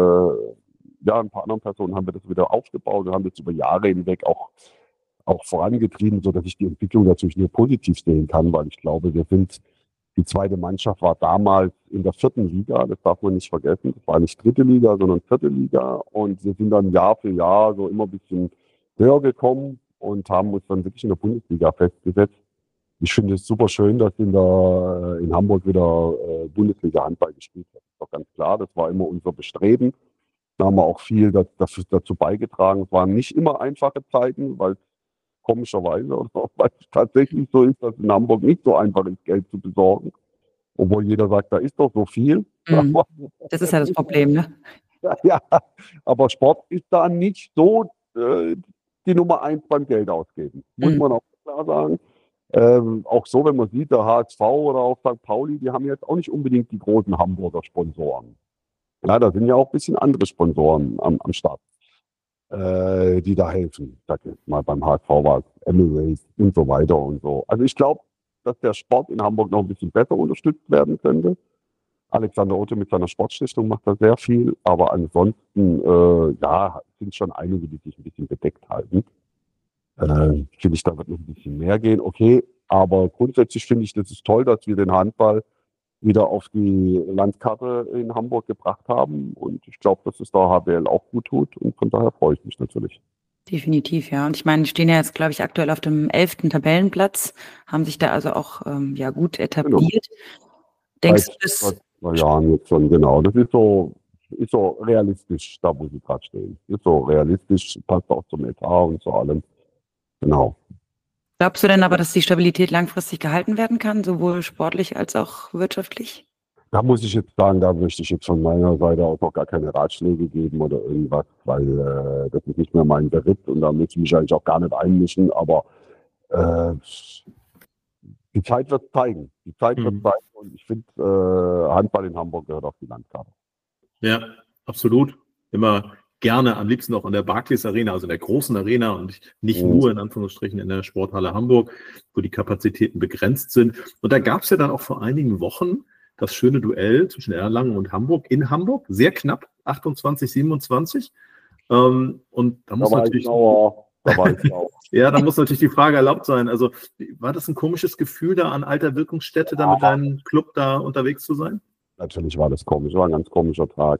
ja, ein paar anderen Personen haben wir das wieder aufgebaut und haben das über Jahre hinweg auch, auch vorangetrieben, sodass ich die Entwicklung natürlich nur positiv sehen kann, weil ich glaube, wir sind, die zweite Mannschaft war damals in der vierten Liga, das darf man nicht vergessen, das war nicht dritte Liga, sondern vierte Liga und wir sind dann Jahr für Jahr so immer ein bisschen höher gekommen und haben uns dann wirklich in der Bundesliga festgesetzt. Ich finde es super schön, dass in, der, in Hamburg wieder äh, Bundesliga-Handball gespielt wird. Das ist doch ganz klar, das war immer unser Bestreben. Da haben wir auch viel das, das, dazu beigetragen. Es waren nicht immer einfache Zeiten, weil komischerweise, oder weil es tatsächlich so ist, dass in Hamburg nicht so einfach ist, Geld zu besorgen. Obwohl jeder sagt, da ist doch so viel. Mhm. Das ist ja das Problem, ne? Ja, aber Sport ist da nicht so äh, die Nummer eins beim Geld ausgeben. Muss mhm. man auch klar sagen. Ähm, auch so, wenn man sieht, der H S V oder auch Sankt Pauli, die haben jetzt auch nicht unbedingt die großen Hamburger Sponsoren. Ja, da sind ja auch ein bisschen andere Sponsoren am, am Start, äh, die da helfen. Sag jetzt mal, beim H S V war es Emirates und so weiter und so. Also ich glaube, dass der Sport in Hamburg noch ein bisschen besser unterstützt werden könnte. Alexander Otto mit seiner Sportstiftung macht da sehr viel, aber ansonsten, äh, ja, sind schon einige, die sich ein bisschen bedeckt halten. Äh, finde ich, da wird noch ein bisschen mehr gehen, okay, aber grundsätzlich finde ich, das ist toll, dass wir den Handball wieder auf die Landkarte in Hamburg gebracht haben und ich glaube, dass es der H B L auch gut tut und von daher freue ich mich natürlich. Definitiv, ja. Und ich meine, die stehen ja jetzt, glaube ich, aktuell auf dem elften Tabellenplatz, haben sich da also auch ähm, ja gut etabliert. Genau. Denkst seit, du, das... Seit zwei Jahren jetzt schon, genau. Das ist so, ist so realistisch, da wo sie gerade stehen. Ist so realistisch, passt auch zum Etat und zu allem. Genau. Glaubst du denn aber, dass die Stabilität langfristig gehalten werden kann, sowohl sportlich als auch wirtschaftlich? Da muss ich jetzt sagen, da möchte ich jetzt von meiner Seite auch noch gar keine Ratschläge geben oder irgendwas, weil äh, das ist nicht mehr mein Beritt und da möchte ich mich eigentlich auch gar nicht einmischen. Aber Äh, die Zeit wird zeigen. Die Zeit wird Mhm. zeigen und ich finde, äh, Handball in Hamburg gehört auf die Landkarte. Ja, absolut. Immer gerne, am liebsten auch in der Barclays Arena, also in der großen Arena und nicht Mhm. nur in Anführungsstrichen in der Sporthalle Hamburg, wo die Kapazitäten begrenzt sind. Und da gab es ja dann auch vor einigen Wochen das schöne Duell zwischen Erlangen und Hamburg in Hamburg, sehr knapp, achtundzwanzig siebenundzwanzig. Ähm, und da Da muss war ich natürlich, sauer. Da war ich sauer. ja, da muss natürlich die Frage erlaubt sein. Also war das ein komisches Gefühl, da an alter Wirkungsstätte da mit deinem Club da unterwegs zu sein? Natürlich war das komisch, war ein ganz komischer Tag.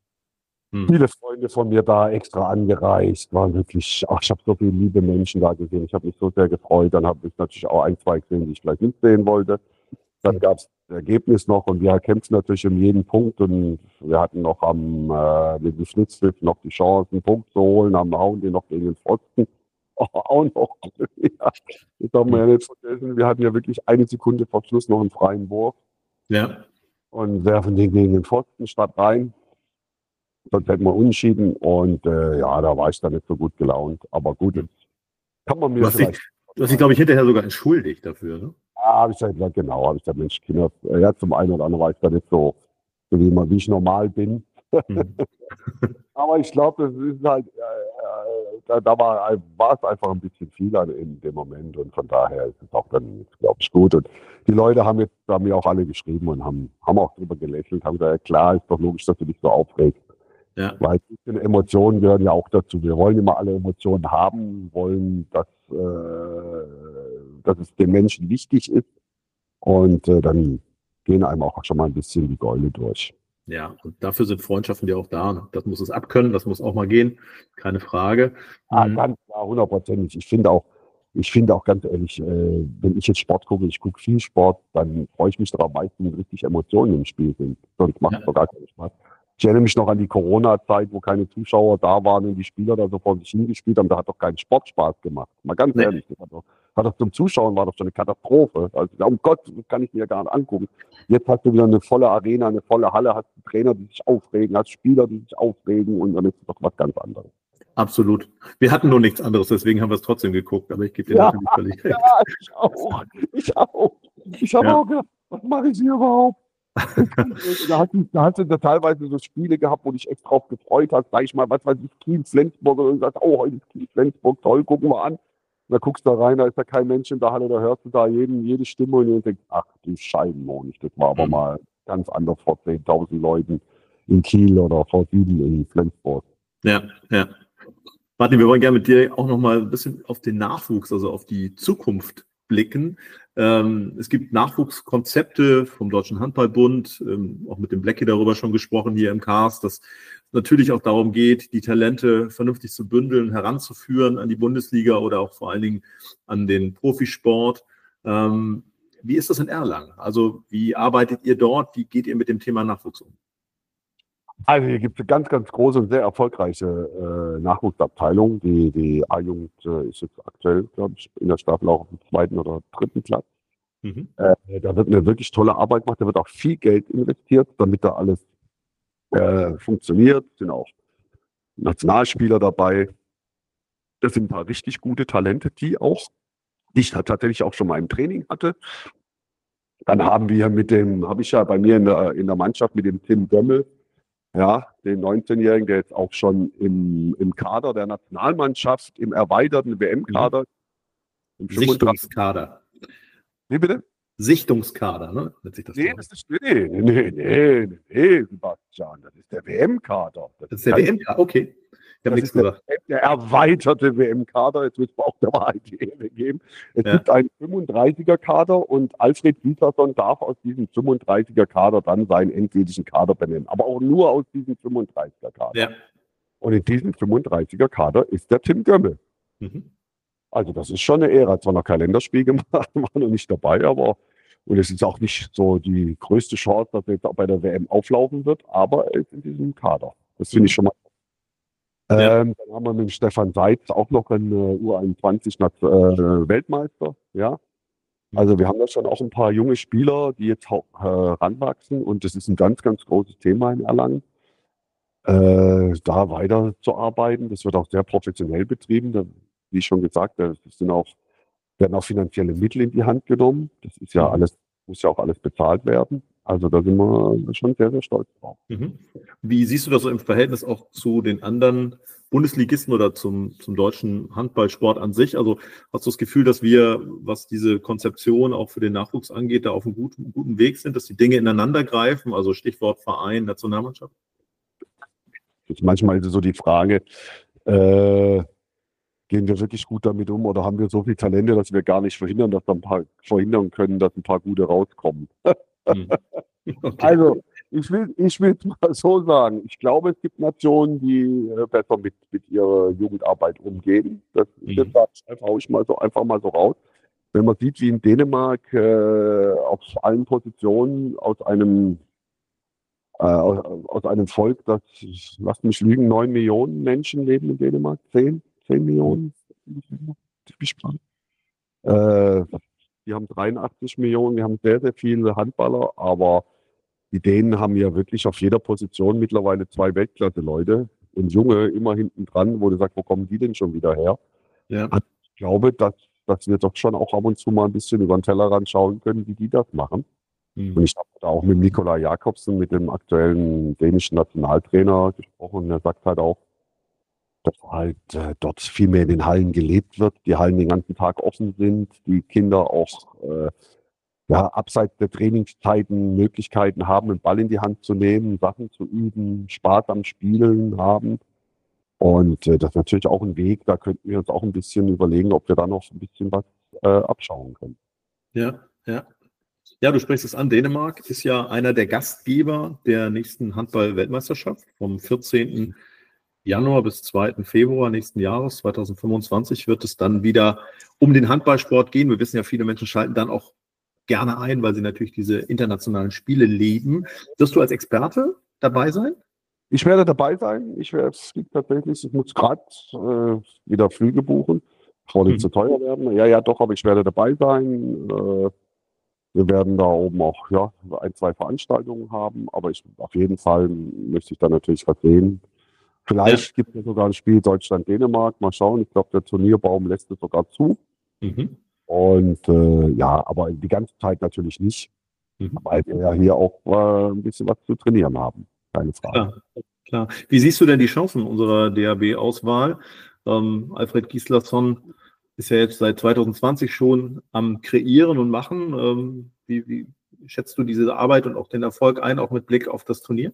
Hm. Viele Freunde von mir da extra angereist, waren wirklich, ach, ich habe so viele liebe Menschen da gesehen, ich habe mich so sehr gefreut, dann habe ich natürlich auch ein, zwei gesehen, die ich vielleicht nicht sehen wollte. Dann gab es das Ergebnis noch und wir kämpfen natürlich um jeden Punkt und wir hatten noch am äh, mit dem Schnitzpfiff noch die Chance, einen Punkt zu holen, haben hauen den noch gegen den Pfosten. Oh, auch noch. Ja, das darf man ja nicht vergessen. Wir hatten ja wirklich eine Sekunde vor Schluss noch einen freien Wurf Ja, und werfen den gegen den Pfosten statt rein. Sonst hätten wir unentschieden und äh, ja, da war ich dann nicht so gut gelaunt. Aber gut, das kann man mir du hast dich, vielleicht. du hast dich, glaube ich, hinterher sogar entschuldigt dafür, ne? Ja, habe ich gesagt, genau, habe ich gesagt, Mensch, Kinder, äh, ja, zum einen oder anderen war ich da nicht so, so wie, man, wie ich normal bin. Hm. Aber ich glaube, das ist halt, äh, äh, da, da war, war es einfach ein bisschen viel an, in dem Moment und von daher ist es auch dann, glaube ich, gut. Und die Leute haben jetzt haben mir auch alle geschrieben und haben, haben auch drüber gelächelt, haben gesagt, ja, klar, ist doch logisch, dass du dich so aufregst. Ja, Weil ein bisschen Emotionen gehören ja auch dazu. Wir wollen immer alle Emotionen haben, wollen, dass, äh, dass es den Menschen wichtig ist. Und äh, dann gehen einem auch schon mal ein bisschen die Gäule durch. ja, und dafür sind Freundschaften ja auch da. Ne? Das muss es abkönnen, das muss auch mal gehen, keine Frage. Ah, Hm. ganz klar, hundertprozentig. Ich finde auch, ich finde auch ganz ehrlich, äh, wenn ich jetzt Sport gucke, ich gucke viel Sport, dann freue ich mich darauf, meistens wenn richtig Emotionen im Spiel sind. Sonst macht es Ja. doch gar keinen Spaß. Ich erinnere mich noch an die Corona-Zeit, wo keine Zuschauer da waren und die Spieler da so vor sich hingespielt haben. Da hat doch kein Sport Spaß gemacht. Mal ganz Nee. ehrlich, das hat doch, hat doch zum Zuschauen war doch schon eine Katastrophe. Also, um Gott, das kann ich mir gar nicht angucken. Jetzt hast du wieder eine volle Arena, eine volle Halle, hast Trainer, die sich aufregen, hast Spieler, die sich aufregen und dann ist es doch was ganz anderes. Absolut. Wir hatten nur nichts anderes, deswegen haben wir es trotzdem geguckt, aber ich gebe dir Ja. natürlich völlig recht. Ja, ich auch. Ich auch. Ich habe Ja. auch gedacht, was mache ich hier überhaupt? da, hast du, da hast du da teilweise so Spiele gehabt, wo du dich extra drauf gefreut hast, sag ich mal, was weiß ich, Kiel, Flensburg, und du sagst, oh, heute ist Kiel, Flensburg, toll, gucken wir an. Und dann guckst du da rein, da ist da kein Mensch in der Halle, da hörst du da jeden, jede Stimme und du denkst, ach du Scheibenhonig, das war aber Mhm. mal ganz anders vor zehntausend Leuten in Kiel oder vor sieben in Flensburg. Ja, ja. Martin, wir wollen gerne mit dir auch noch mal ein bisschen auf den Nachwuchs, also auf die Zukunft blicken. Ähm, es gibt Nachwuchskonzepte vom Deutschen Handballbund, ähm, auch mit dem Blackie darüber schon gesprochen hier im Cast, dass es natürlich auch darum geht, die Talente vernünftig zu bündeln, heranzuführen an die Bundesliga oder auch vor allen Dingen an den Profisport. Ähm, wie ist das in Erlangen? Also wie arbeitet ihr dort? Wie geht ihr mit dem Thema Nachwuchs um? Also hier gibt es eine ganz, ganz große und sehr erfolgreiche äh, Nachwuchsabteilung. Die, die A-Jugend äh, ist jetzt aktuell, glaube ich, in der Staffel auch auf dem zweiten oder dritten Platz. Mhm. Äh, da wird eine wirklich tolle Arbeit gemacht. Da wird auch viel Geld investiert, damit da alles äh, funktioniert. Es sind auch Nationalspieler dabei. Das sind ein paar richtig gute Talente, die auch, die ich tatsächlich auch schon mal im Training hatte. Dann haben wir mit dem, habe ich ja bei mir in der, in der Mannschaft mit dem Tim Gömmel, ja, den neunzehnjährigen, der jetzt auch schon im, im Kader der Nationalmannschaft, im erweiterten W M-Kader, im fünfunddreißig. Sichtungskader. Wie bitte? Sichtungskader, ne? Nennt sich das Nee, doch. das ist, nee, nee, nee, nee, nee, Sebastian, das ist der W M-Kader. Das ist der kein- W M-Kader, okay. Ich habe Das nichts ist der, gesagt. der erweiterte W M-Kader. Jetzt müssen wir auch der Wahrheit die Ehre geben. Es Ja. gibt einen fünfunddreißiger-Kader und Alfred Peterson darf aus diesem fünfunddreißiger-Kader dann seinen endgültigen Kader benennen. Aber auch nur aus diesem fünfunddreißiger-Kader. Ja. Und in diesem fünfunddreißiger-Kader ist der Tim Gömmel. Mhm. Also das ist schon eine Ehre. Hat zwar noch kein Länderspiel gemacht, war noch nicht dabei, aber und es ist auch nicht so die größte Chance, dass er jetzt auch bei der W M auflaufen wird, aber er ist in diesem Kader. Das finde ich schon mal. Ja. Ähm, dann haben wir mit dem Stefan Seitz auch noch einen äh, U einundzwanzig äh, Weltmeister. Ja. Also wir haben da schon auch ein paar junge Spieler, die jetzt auch äh, ranwachsen und das ist ein ganz, ganz großes Thema in Erlangen. Äh, da weiterzuarbeiten. Das wird auch sehr professionell betrieben. Da, wie schon gesagt, das sind auch werden auch finanzielle Mittel in die Hand genommen. Das ist ja alles, muss ja auch alles bezahlt werden. Also da sind wir schon sehr, sehr stolz drauf. Mhm. Wie siehst du das so im Verhältnis auch zu den anderen Bundesligisten oder zum, zum deutschen Handballsport an sich? Also hast du das Gefühl, dass wir, was diese Konzeption auch für den Nachwuchs angeht, da auf einem guten, guten Weg sind, dass die Dinge ineinander greifen? Also Stichwort Verein, Nationalmannschaft? Jetzt manchmal ist es so die Frage, äh, gehen wir wirklich gut damit um oder haben wir so viele Talente, dass wir gar nicht verhindern, dass ein paar verhindern können, dass ein paar gute rauskommen? Mhm. Okay. Also, ich will, ich will mal so sagen, ich glaube, es gibt Nationen, die äh, besser mit, mit ihrer Jugendarbeit umgehen. Das ist Mhm. jetzt einfach, hau ich mal so, einfach mal so raus. Wenn man sieht, wie in Dänemark äh, auf allen Positionen aus einem, äh, aus, aus einem Volk, das, lasst mich lügen, neun Millionen Menschen leben in Dänemark, zehn, zehn Millionen. Äh, die haben dreiundachtzig Millionen, wir haben sehr, sehr viele Handballer, aber die Dänen haben ja wirklich auf jeder Position mittlerweile zwei Weltklasse-Leute und Junge immer hinten dran, wo du sagst, wo kommen die denn schon wieder her? Ja. Ich glaube, dass, dass wir doch schon auch ab und zu mal ein bisschen über den Tellerrand schauen können, wie die das machen. Mhm. Und ich habe da auch mit Nikolaj Jakobsen, mit dem aktuellen dänischen Nationaltrainer gesprochen, und er sagt halt auch, dass halt äh, dort viel mehr in den Hallen gelebt wird, die Hallen den ganzen Tag offen sind, die Kinder auch äh, ja, abseits der Trainingszeiten Möglichkeiten haben, einen Ball in die Hand zu nehmen, Sachen zu üben, Spaß am Spielen haben. Und äh, das ist natürlich auch ein Weg, da könnten wir uns auch ein bisschen überlegen, ob wir da noch ein bisschen was äh, abschauen können. Ja, ja. Ja, du sprichst es an. Dänemark ist ja einer der Gastgeber der nächsten Handball-Weltmeisterschaft vom vierzehnten Januar bis zweiten Februar nächsten Jahres, zweitausendfünfundzwanzig, wird es dann wieder um den Handballsport gehen. Wir wissen ja, viele Menschen schalten dann auch gerne ein, weil sie natürlich diese internationalen Spiele lieben. Wirst du als Experte dabei sein? Ich werde dabei sein. Ich werde, es liegt tatsächlich, ich muss gerade äh, wieder Flüge buchen, bevor die Mhm. zu teuer werden. Ja, ja, doch, aber ich werde dabei sein. Äh, wir werden da oben auch ja, ein, zwei Veranstaltungen haben, aber ich, auf jeden Fall möchte ich da natürlich was sehen. Vielleicht gibt es sogar ein Spiel Deutschland-Dänemark. Mal schauen. Ich glaube, der Turnierbaum lässt es sogar zu. Mhm. Und äh, ja, aber die ganze Zeit natürlich nicht, Mhm. weil wir ja hier auch äh, ein bisschen was zu trainieren haben. Keine Frage. Klar, klar. Wie siehst du denn die Chancen unserer D H B-Auswahl? Ähm, Alfred Gislason ist ja jetzt seit zweitausendzwanzig schon am Kreieren und Machen. Ähm, wie, wie schätzt du diese Arbeit und auch den Erfolg ein, auch mit Blick auf das Turnier?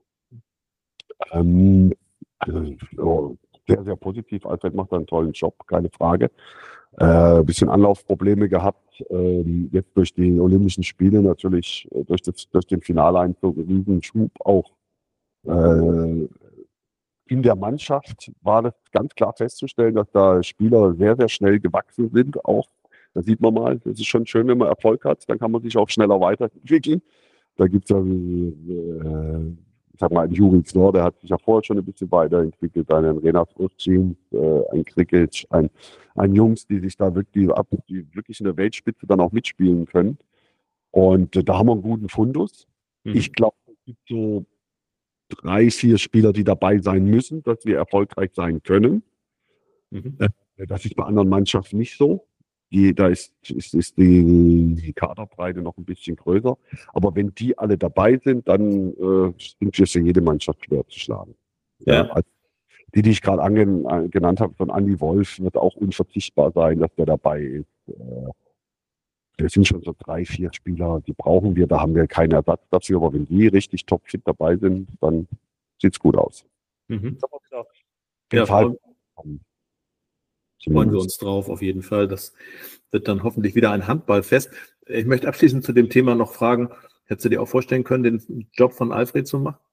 Ähm, also, ja, sehr, sehr positiv. Alfred macht einen tollen Job, keine Frage. Ein äh, bisschen Anlaufprobleme gehabt. Ähm, jetzt durch die Olympischen Spiele natürlich, äh, durch, das, durch den Finaleinzug, einen riesen Schub auch. Äh, in der Mannschaft war das ganz klar festzustellen, dass da Spieler sehr, sehr schnell gewachsen sind. Auch da sieht man mal, es ist schon schön, wenn man Erfolg hat, dann kann man sich auch schneller weiterentwickeln. Da gibt es ja, äh, ich sag mal, einen Juri Knorr, der hat sich ja vorher schon ein bisschen weiterentwickelt, einen Renat Urcin, äh, ein Krikic, ein, ein Jungs, die sich da wirklich, ab, die wirklich in der Weltspitze dann auch mitspielen können. Und äh, da haben wir einen guten Fundus. Mhm. Ich glaube, es gibt so drei, vier Spieler, die dabei sein müssen, dass wir erfolgreich sein können. Mhm. Äh, Das ist bei anderen Mannschaften nicht so. Die, da ist, ist, ist die, die Kaderbreite noch ein bisschen größer. Aber wenn die alle dabei sind, dann äh, sind wir für jede Mannschaft schwer zu schlagen. Ja. Ja, also die, die ich gerade angen, äh, genannt habe, von Andi Wolf, wird auch unverzichtbar sein, dass der dabei ist. Äh, das sind schon so drei, vier Spieler, die brauchen wir. Da haben wir keinen Ersatz dafür. Aber wenn die richtig topfit dabei sind, dann sieht es gut aus. Mhm. Ja, Ja, freuen, freuen freuen wir uns drauf, auf jeden Fall. Das wird dann hoffentlich wieder ein Handballfest. Ich möchte abschließend zu dem Thema noch fragen, hättest du dir auch vorstellen können, den Job von Alfred zu machen?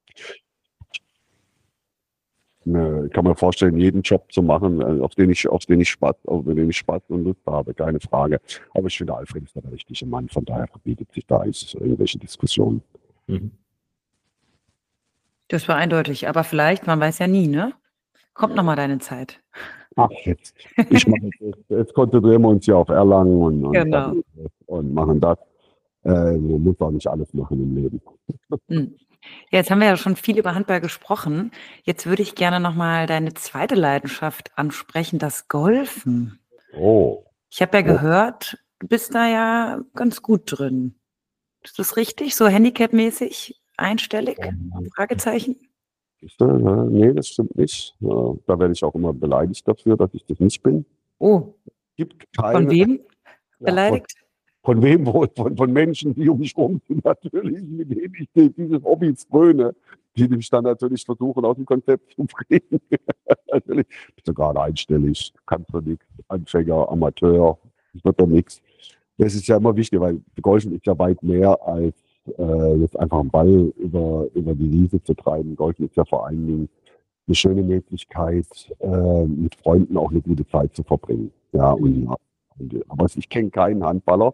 Ich kann mir vorstellen, jeden Job zu machen, auf den ich, auf den ich Spaß, auf den ich Spaß und Lust habe, keine Frage. Aber ich finde, Alfred ist der richtige Mann, von daher verbietet sich da irgendwelche Diskussionen. Mhm. Das war eindeutig, aber vielleicht, man weiß ja nie, ne? Kommt nochmal deine Zeit. Ach, jetzt, ich mache jetzt, jetzt konzentrieren wir uns hier auf Erlangen und, und, Genau. und machen das. Äh, man muss auch nicht alles machen im Leben. Hm. Ja, jetzt haben wir ja schon viel über Handball gesprochen. Jetzt würde ich gerne nochmal deine zweite Leidenschaft ansprechen, das Golfen. Oh. Ich habe ja gehört, du bist da ja ganz gut drin. Ist das richtig? So handicapmäßig, einstellig? Fragezeichen? Siehst du, ne? Nee, das stimmt nicht. Ja, da werde ich auch immer beleidigt dafür, dass ich das nicht bin. Oh, Gibt von keine. wem Ja, von, beleidigt? von wem wohl? Von, von Menschen, die um mich rum sind, natürlich, mit denen ich die- dieses Hobby fröne, die mich dann natürlich versuchen, aus dem Konzept zu bringen. Natürlich. Bist du gerade einstellig, kannst du nichts, Anfänger, Amateur, das wird doch nichts. Das ist ja immer wichtig, weil Golfen ist ja weit mehr als äh, jetzt einfach einen Ball über, über die Wiese zu treiben. Golfen ist ja vor allen Dingen eine schöne Möglichkeit, äh, mit Freunden auch eine gute Zeit zu verbringen. Ja, und, Mhm. und, aber ich kenne keinen Handballer,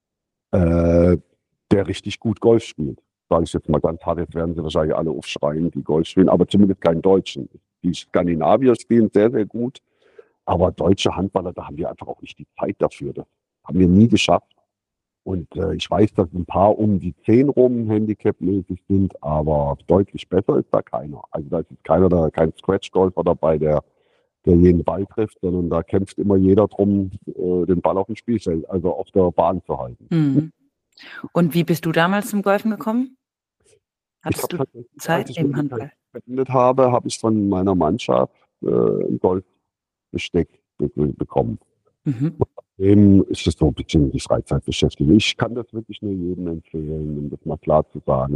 äh, der richtig gut Golf spielt. Sage ich jetzt mal ganz hart, jetzt werden sie wahrscheinlich alle aufschreien, die Golf spielen, aber zumindest keinen Deutschen. Die Skandinavier spielen sehr, sehr gut, aber deutsche Handballer, da haben wir einfach auch nicht die Zeit dafür. Das haben wir nie geschafft. Und äh, ich weiß, dass ein paar um die zehn rum handicapmäßig sind, aber deutlich besser ist da keiner. Also da ist jetzt keiner, da kein Scratch-Golfer dabei, der, der jeden Ball trifft, sondern da kämpft immer jeder drum, äh, den Ball auf dem Spielfeld, also auf der Bahn zu halten. Mhm. Und wie bist du damals zum Golfen gekommen? Ich Hattest habe du tatsächlich, als Zeit ich neben mit dem Handball? beendet habe, habe ich von meiner Mannschaft äh, ein Golfbesteck be- bekommen. Mhm. Dem ist es so ein bisschen die Freizeitbeschäftigung. Ich kann das wirklich nur jedem empfehlen, um das mal klar zu sagen.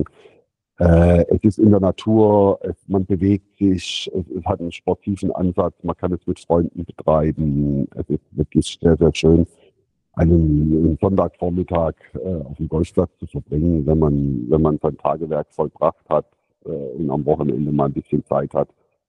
Äh, es ist in der Natur, es, man bewegt sich, es, es hat einen sportiven Ansatz, man kann es mit Freunden betreiben. Es ist wirklich sehr, sehr schön, einen, einen Sonntagvormittag äh, auf dem Golfplatz zu verbringen, wenn man, wenn man sein Tagewerk vollbracht hat äh, und am Wochenende mal ein bisschen Zeit hat.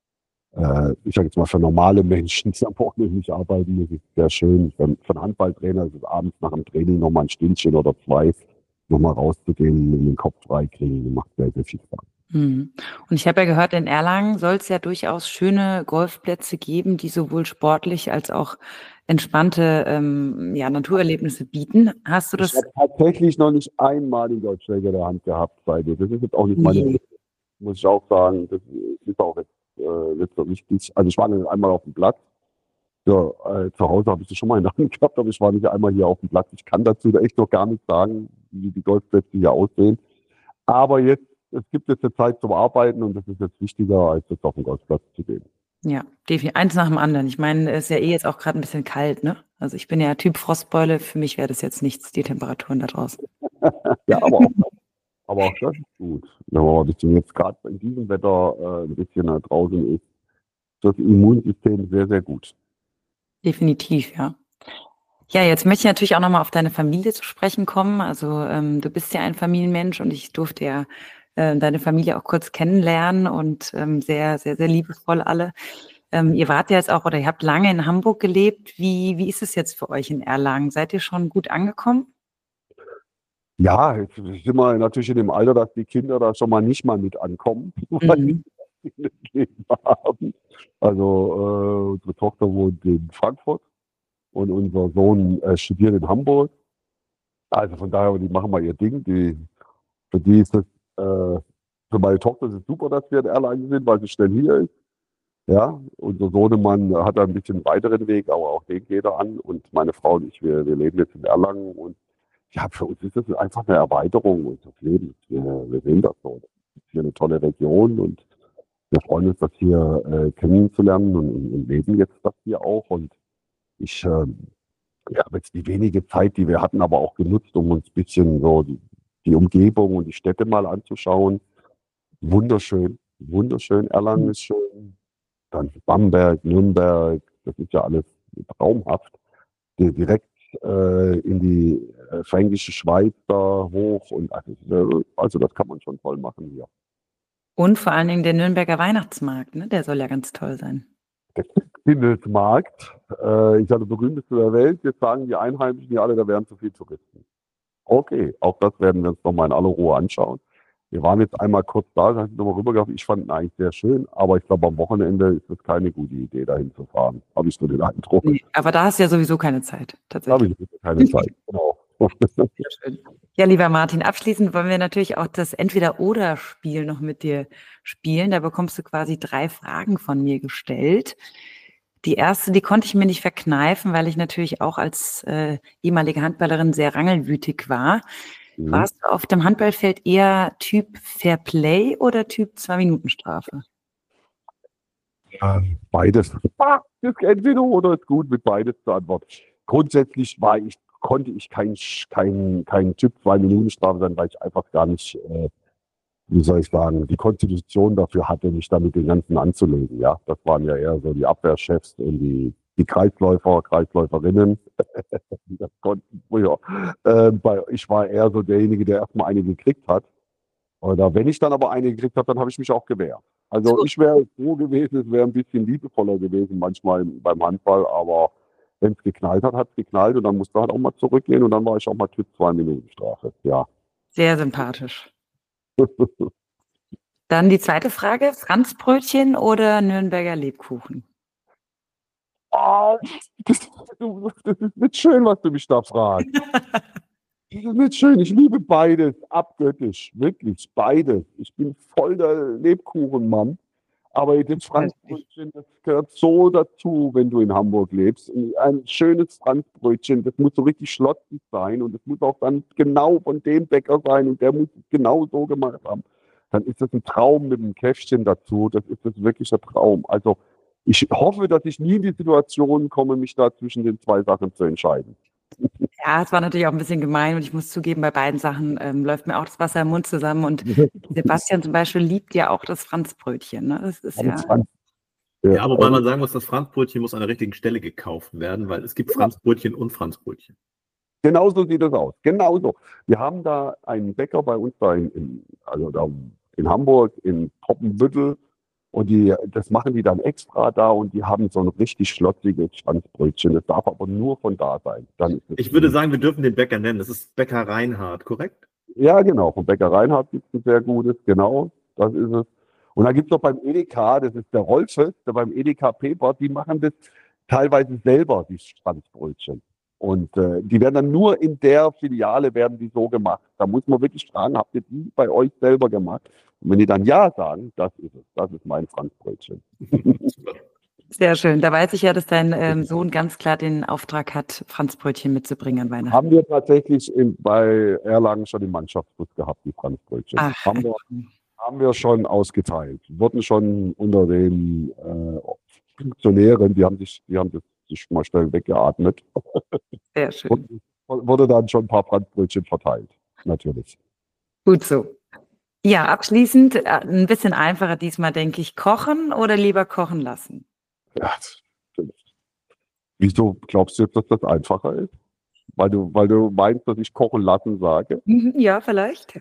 Äh, ich sage jetzt mal, für normale Menschen, die am Wochenende nicht arbeiten, das ist sehr schön. Für, für einen Handballtrainer ist es abends nach dem Training nochmal ein Stündchen oder zwei, nochmal rauszugehen und den Kopf freikriegen. Das macht sehr, sehr viel Spaß. Mhm. Und ich habe ja gehört, in Erlangen soll es ja durchaus schöne Golfplätze geben, die sowohl sportlich als auch entspannte ähm, ja, Naturerlebnisse bieten. Hast du Ich das? habe tatsächlich noch nicht einmal den Golfschläger in der Hand gehabt seitdem. Das ist jetzt auch nicht meine, Nee. muss ich auch sagen, das ist auch jetzt äh, nicht so wichtig. Also ich war dann einmal auf dem Platz. Ja, äh, zu Hause habe ich das schon mal in der Hand gehabt, aber ich war nicht einmal hier auf dem Platz. Ich kann dazu da echt noch gar nichts sagen, wie die Golfplätze hier aussehen. Aber jetzt, es gibt jetzt eine Zeit zum Arbeiten und das ist jetzt wichtiger, als jetzt auf den Golfplatz zu gehen. Ja, definitiv. Eins nach dem anderen. Ich meine, es ist ja eh jetzt auch gerade ein bisschen kalt, ne? Also ich bin ja Typ Frostbeule. Für mich wäre das jetzt nichts, die Temperaturen da draußen. Ja, aber auch, aber auch das ist gut. Wenn man ein bisschen jetzt gerade in diesem Wetter äh, ein bisschen da draußen ist, das Immunsystem sehr, sehr gut. Definitiv, ja. Ja, jetzt möchte ich natürlich auch nochmal auf deine Familie zu sprechen kommen. Also ähm, du bist ja ein Familienmensch und ich durfte ja äh, deine Familie auch kurz kennenlernen und ähm, sehr, sehr, sehr liebevoll alle. Ähm, ihr wart ja jetzt auch oder ihr habt lange in Hamburg gelebt. Wie, wie ist es jetzt für euch in Erlangen? Seid ihr schon gut angekommen? Ja, jetzt sind wir natürlich in dem Alter, dass die Kinder da schon mal nicht mal mit ankommen, weil Mhm. die ein Leben haben. Also äh, unsere Tochter wohnt in Frankfurt und unser Sohn äh, studiert in Hamburg. Also von daher, die machen mal ihr Ding. Die, für die ist es, äh, für meine Tochter ist es super, dass wir in Erlangen sind, weil sie schnell hier ist. Ja, unser Sohnemann hat ein bisschen weiteren Weg, aber auch den geht er an. Und meine Frau und ich, wir, wir leben jetzt in Erlangen und ja, für uns ist das einfach eine Erweiterung unseres Lebens. Wir, wir sehen das so. Das ist hier eine tolle Region und wir freuen uns, das hier äh, kennenzulernen und, und leben jetzt das hier auch. Und ich ähm, ja, habe jetzt die wenige Zeit, die wir hatten, aber auch genutzt, um uns ein bisschen so die, die Umgebung und die Städte mal anzuschauen. Wunderschön, wunderschön. Erlangen ist schön. Dann Bamberg, Nürnberg, das ist ja alles traumhaft. Die, direkt äh, in die äh, fränkische Schweiz da hoch und also, äh, also das kann man schon toll machen hier. Und vor allen Dingen der Nürnberger Weihnachtsmarkt, ne? Der soll ja ganz toll sein. Der Himmelsmarkt, äh, ich hatte berühmteste der Welt. Jetzt sagen die Einheimischen ja alle, da wären zu viele Touristen. Okay, auch das werden wir uns nochmal in aller Ruhe anschauen. Wir waren jetzt einmal kurz da, da habe ich nochmal rübergehabt. Ich fand ihn eigentlich sehr schön, aber ich glaube, am Wochenende ist es keine gute Idee, dahin zu fahren. Habe ich so den Eindruck. Nee, aber da hast du ja sowieso keine Zeit, Da habe tatsächlich. ich keine Zeit. Genau. Sehr schön. Ja, lieber Martin, abschließend wollen wir natürlich auch das Entweder-Oder-Spiel noch mit dir spielen. Da bekommst du quasi drei Fragen von mir gestellt. Die erste, die konnte ich mir nicht verkneifen, weil ich natürlich auch als äh, ehemalige Handballerin sehr rangelwütig war. Mhm. Warst du auf dem Handballfeld eher Typ Fairplay oder Typ Zwei-Minuten-Strafe? Ja, beides. Ah, das ist entweder oder ist gut, mit beides zu antworten. Grundsätzlich war ich, konnte ich kein, Sch- kein, kein Typ Zwei-Minuten-Strafe sein, weil ich einfach gar nicht, äh, wie soll ich sagen, die Konstitution dafür hatte, mich damit den ganzen anzulegen. Ja, das waren ja eher so die Abwehrchefs und die, die Kreisläufer, Kreisläuferinnen. Die das konnten früher. Äh, bei, ich war eher so derjenige, der erstmal eine gekriegt hat. Oder wenn ich dann aber eine gekriegt habe, dann habe ich mich auch gewehrt. Also So. ich wäre froh gewesen, es wäre ein bisschen liebevoller gewesen manchmal beim Handball, aber wenn es geknallt hat, hat es geknallt und dann musste halt auch mal zurückgehen und dann war ich auch mal Typ zwei Minuten Strafe. Ja. Sehr sympathisch. Dann die zweite Frage, Franzbrötchen oder Nürnberger Lebkuchen? Oh, das, du- das ist nicht schön, was du mich da fragst. Das ist nicht schön. Ich liebe beides abgöttisch. Wirklich, beides. Ich bin voll der Lebkuchenmann. Aber das Franzbrötchen, das gehört so dazu, wenn du in Hamburg lebst. Und ein schönes Franzbrötchen, das muss so richtig schlotzig sein und das muss auch dann genau von dem Bäcker sein und der muss es genau so gemacht haben. Dann ist das ein Traum mit einem Käffchen dazu. Das ist das wirklich ein Traum. Also ich hoffe, dass ich nie in die Situation komme, mich da zwischen den zwei Sachen zu entscheiden. Ja, es war natürlich auch ein bisschen gemein und ich muss zugeben, bei beiden Sachen ähm, läuft mir auch das Wasser im Mund zusammen und Sebastian zum Beispiel liebt ja auch das Franzbrötchen. Ne? Das ist ja, Ja, wobei man sagen muss, das Franzbrötchen muss an der richtigen Stelle gekauft werden, weil es gibt Franzbrötchen und Franzbrötchen. Genau so sieht es aus. Genauso. Wir haben da einen Bäcker bei uns da in, in, also da in Hamburg, in Poppenbüttel. Und die, das machen die dann extra da und die haben so ein richtig schlotziges Franzbrötchen. Das darf aber nur von da sein. Dann ist es Ich würde sagen, wir dürfen den Bäcker nennen. Das ist Bäcker Reinhardt, korrekt? Ja, genau. Vom Bäcker Reinhardt gibt es ein sehr gutes. Genau, das ist es. Und dann gibt es noch beim Edeka, das ist der Rolfes, der beim Edeka Peper, die machen das teilweise selber, die Franzbrötchen. Und äh, die werden dann nur in der Filiale werden die so gemacht. Da muss man wirklich fragen, habt ihr die bei euch selber gemacht? Und wenn die dann ja sagen, das ist es, das ist mein Franzbrötchen. sehr schön. Da weiß ich ja, dass dein ähm, Sohn ganz klar den Auftrag hat, Franzbrötchen mitzubringen an Weihnachten. Haben wir tatsächlich in, bei Erlangen schon im Mannschaftsbus gehabt, die Franzbrötchen. Ach, haben, wir, haben wir schon ausgeteilt. Wurden schon unter den äh, Funktionären, die haben sich, die haben das sich mal schnell weggeatmet. sehr schön. Und wurde dann schon ein paar Franzbrötchen verteilt, natürlich. Gut so. Ja, abschließend, äh, ein bisschen einfacher diesmal, denke ich, kochen oder lieber kochen lassen? Ja, wieso glaubst du jetzt, dass das einfacher ist? Weil du, weil du meinst, dass ich kochen lassen sage? Mhm, ja, vielleicht.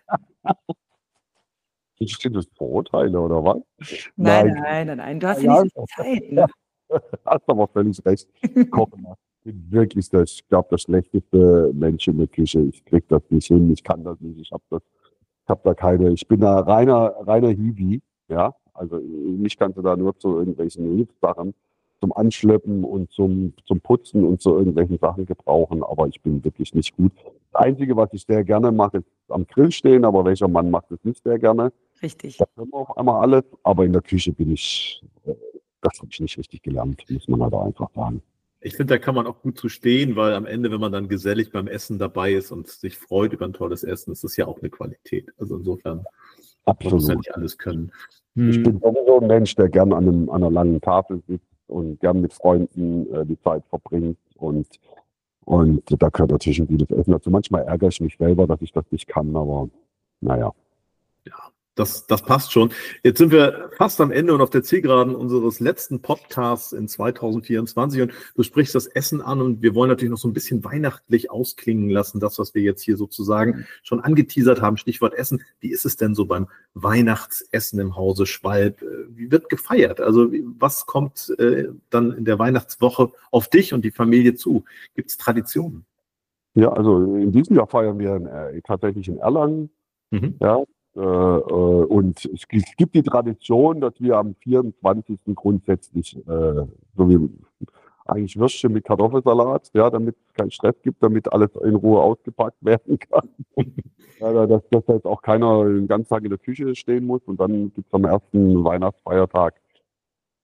Sind das Vorurteile oder was? Nein, nein, nein, nein. Du hast ja Ja, nicht so viel Zeit. Ne? Hast aber völlig recht. Kochen lassen. Ich bin wirklich das, ich glaube, das schlechteste Mensch in der Küche. Ich krieg das nicht hin, ich kann das nicht, ich habe das, ich habe da keine, ich bin da reiner, reiner Hiwi, ja. Also mich kannst du da nur zu irgendwelchen Hilfssachen, zum Anschleppen und zum, zum Putzen und zu irgendwelchen Sachen gebrauchen, aber ich bin wirklich nicht gut. Das Einzige, was ich sehr gerne mache, ist am Grill stehen, aber welcher Mann macht das nicht sehr gerne? Richtig. Das können wir auf einmal alles, aber in der Küche bin ich, äh, das habe ich nicht richtig gelernt, muss man aber einfach sagen. Ich finde, da kann man auch gut zu stehen, weil am Ende, wenn man dann gesellig beim Essen dabei ist und sich freut über ein tolles Essen, ist das ja auch eine Qualität. Also insofern Absolut. muss ja nicht alles können. Ich bin sowieso ein Mensch, der gern an, einem, an einer langen Tafel sitzt und gern mit Freunden äh, die Zeit verbringt. Und, und da gehört natürlich ein gutes Essen dazu. Manchmal ärgere ich mich selber, dass ich das nicht kann, aber naja. Ja, das, das passt schon. Jetzt sind wir fast am Ende und auf der Zielgeraden unseres letzten Podcasts in zwanzig vierundzwanzig und du sprichst das Essen an und wir wollen natürlich noch so ein bisschen weihnachtlich ausklingen lassen, das, was wir jetzt hier sozusagen schon angeteasert haben, Stichwort Essen. Wie ist es denn so beim Weihnachtsessen im Hause Schwalb? Wie wird gefeiert? Also was kommt äh, dann in der Weihnachtswoche auf dich und die Familie zu? Gibt es Traditionen? Ja, also in diesem Jahr feiern wir in, äh, tatsächlich in Erlangen. Mhm. Ja, äh, äh, und es, es gibt die Tradition, dass wir am vierundzwanzigsten grundsätzlich äh, so wie eigentlich Würstchen mit Kartoffelsalat, ja, damit es keinen Stress gibt, damit alles in Ruhe ausgepackt werden kann. Ja, dass, dass jetzt auch keiner den ganzen Tag in der Küche stehen muss. Und dann gibt es am ersten Weihnachtsfeiertag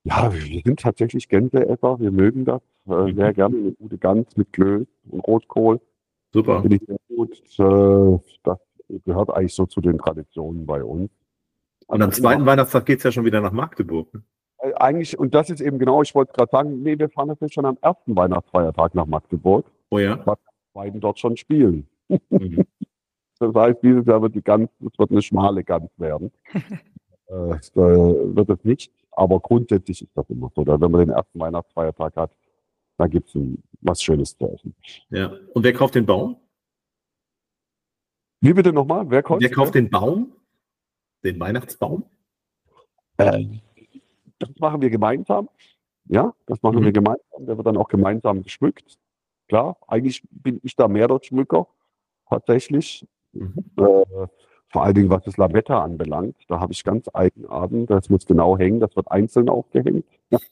Ja, wir sind tatsächlich Gänseesser. Wir mögen das äh, sehr gerne. Eine gute Gans mit Klöß und Rotkohl. Super. Finde ich sehr gut. Äh, das gehört eigentlich so zu den Traditionen bei uns. Und am zweiten Weihnachtstag geht es ja schon wieder nach Magdeburg. Ne? Äh, Eigentlich, und das ist eben genau, ich wollte gerade sagen, nee, wir fahren natürlich schon am ersten Weihnachtsfeiertag nach Magdeburg, Oh ja. weil die beiden dort schon spielen. Mhm. Das heißt, dieses Jahr wird die Gans, es wird eine schmale Gans werden. äh, da wird es nicht, aber grundsätzlich ist das immer so. Da, wenn man den ersten Weihnachtsfeiertag hat, dann gibt es was Schönes zu essen. Ja. Und wer kauft den Baum? Wie bitte nochmal? Wer kauft? Wer kauft den Baum? Den Weihnachtsbaum? Äh, das machen wir gemeinsam. Ja, das machen Mhm. wir gemeinsam. Der wird dann auch gemeinsam geschmückt. Klar, eigentlich bin ich da mehr der Schmücker, tatsächlich. Mhm. Äh, vor allen Dingen, was das Lametta anbelangt. Da habe ich ganz Eigenarten. Das muss genau hängen. Das wird einzeln aufgehängt.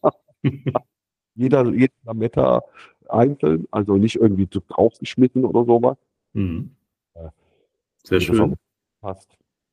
Jeder, jeder Lametta einzeln, also nicht irgendwie draufgeschnitten oder sowas. Mhm. Ja. Sehr Und das schön. auch passt.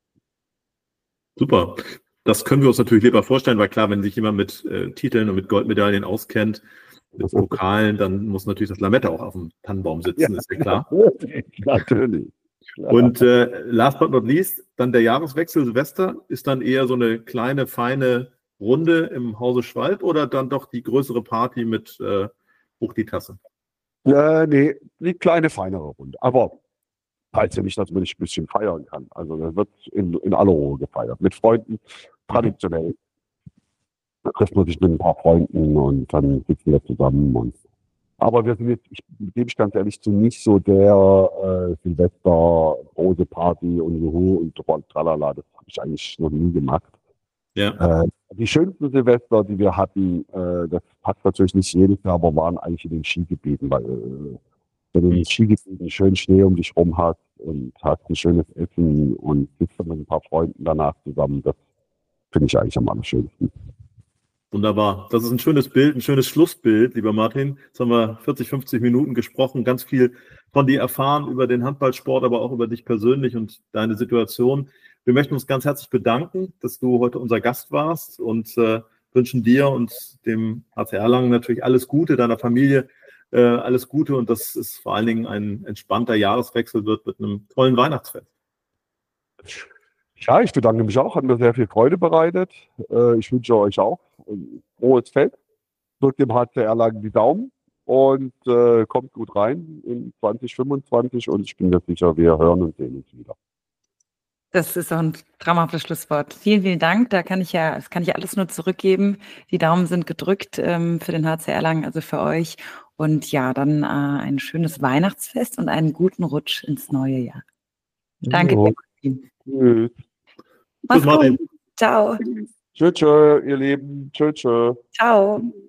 Super. Das können wir uns natürlich lieber vorstellen, weil klar, wenn sich jemand mit äh, Titeln und mit Goldmedaillen auskennt, mit Pokalen, dann muss natürlich das Lametta auch auf dem Tannenbaum sitzen, Ja, ist ja klar. Natürlich. Klar. Und äh, last but not least, dann der Jahreswechsel Silvester ist dann eher so eine kleine, feine Runde im Hause Schwalb oder dann doch die größere Party mit äh, hoch die Tasse? Äh, nee, die kleine, feinere Runde. Aber heißt ja nicht, dass man nicht ein bisschen feiern kann. Also das wird in, in aller Ruhe gefeiert. Mit Freunden, traditionell. Da trifft man sich mit ein paar Freunden und dann sitzen wir zusammen. Und, aber wir sind jetzt, ich gebe ich ganz ehrlich zu, nicht so der äh, Silvester große Party und Juhu und tralala. Das habe ich eigentlich noch nie gemacht. Ja. Äh, die schönsten Silvester, die wir hatten, äh, das passt natürlich nicht jedes Jahr, aber waren eigentlich in den Skigebieten, weil äh, wenn du in den Skigebieten schön Schnee um dich rum hast und hast ein schönes Essen und sitzt dann mit ein paar Freunden danach zusammen, das finde ich eigentlich am allerschönsten. Wunderbar. Das ist ein schönes Bild, ein schönes Schlussbild, lieber Martin. Jetzt haben wir vierzig, fünfzig Minuten gesprochen, ganz viel von dir erfahren über den Handballsport, aber auch über dich persönlich und deine Situation. Wir möchten uns ganz herzlich bedanken, dass du heute unser Gast warst und äh, wünschen dir und dem H C Erlangen natürlich alles Gute, deiner Familie äh, alles Gute und dass es vor allen Dingen ein entspannter Jahreswechsel wird mit einem tollen Weihnachtsfest. Ja, ich bedanke mich auch, hat mir sehr viel Freude bereitet. Äh, ich wünsche euch auch ein frohes Fest. Drückt dem H C Erlangen die Daumen und äh, kommt gut rein in zwanzig fünfundzwanzig und ich bin mir sicher, wir hören und sehen uns wieder. Das ist auch ein traumhaftes Schlusswort. Vielen, vielen Dank. Da kann ich ja, das kann ich alles nur zurückgeben. Die Daumen sind gedrückt ähm, für den H C Erlangen, also für euch. Und ja, dann äh, ein schönes Weihnachtsfest und einen guten Rutsch ins neue Jahr. Danke Ja. dir, Martin. Tschüss. Mach's Tschüss, Martin. gut. Ciao. Tschüss, tschüss, ihr Lieben. Tschüss, tschüss. Ciao.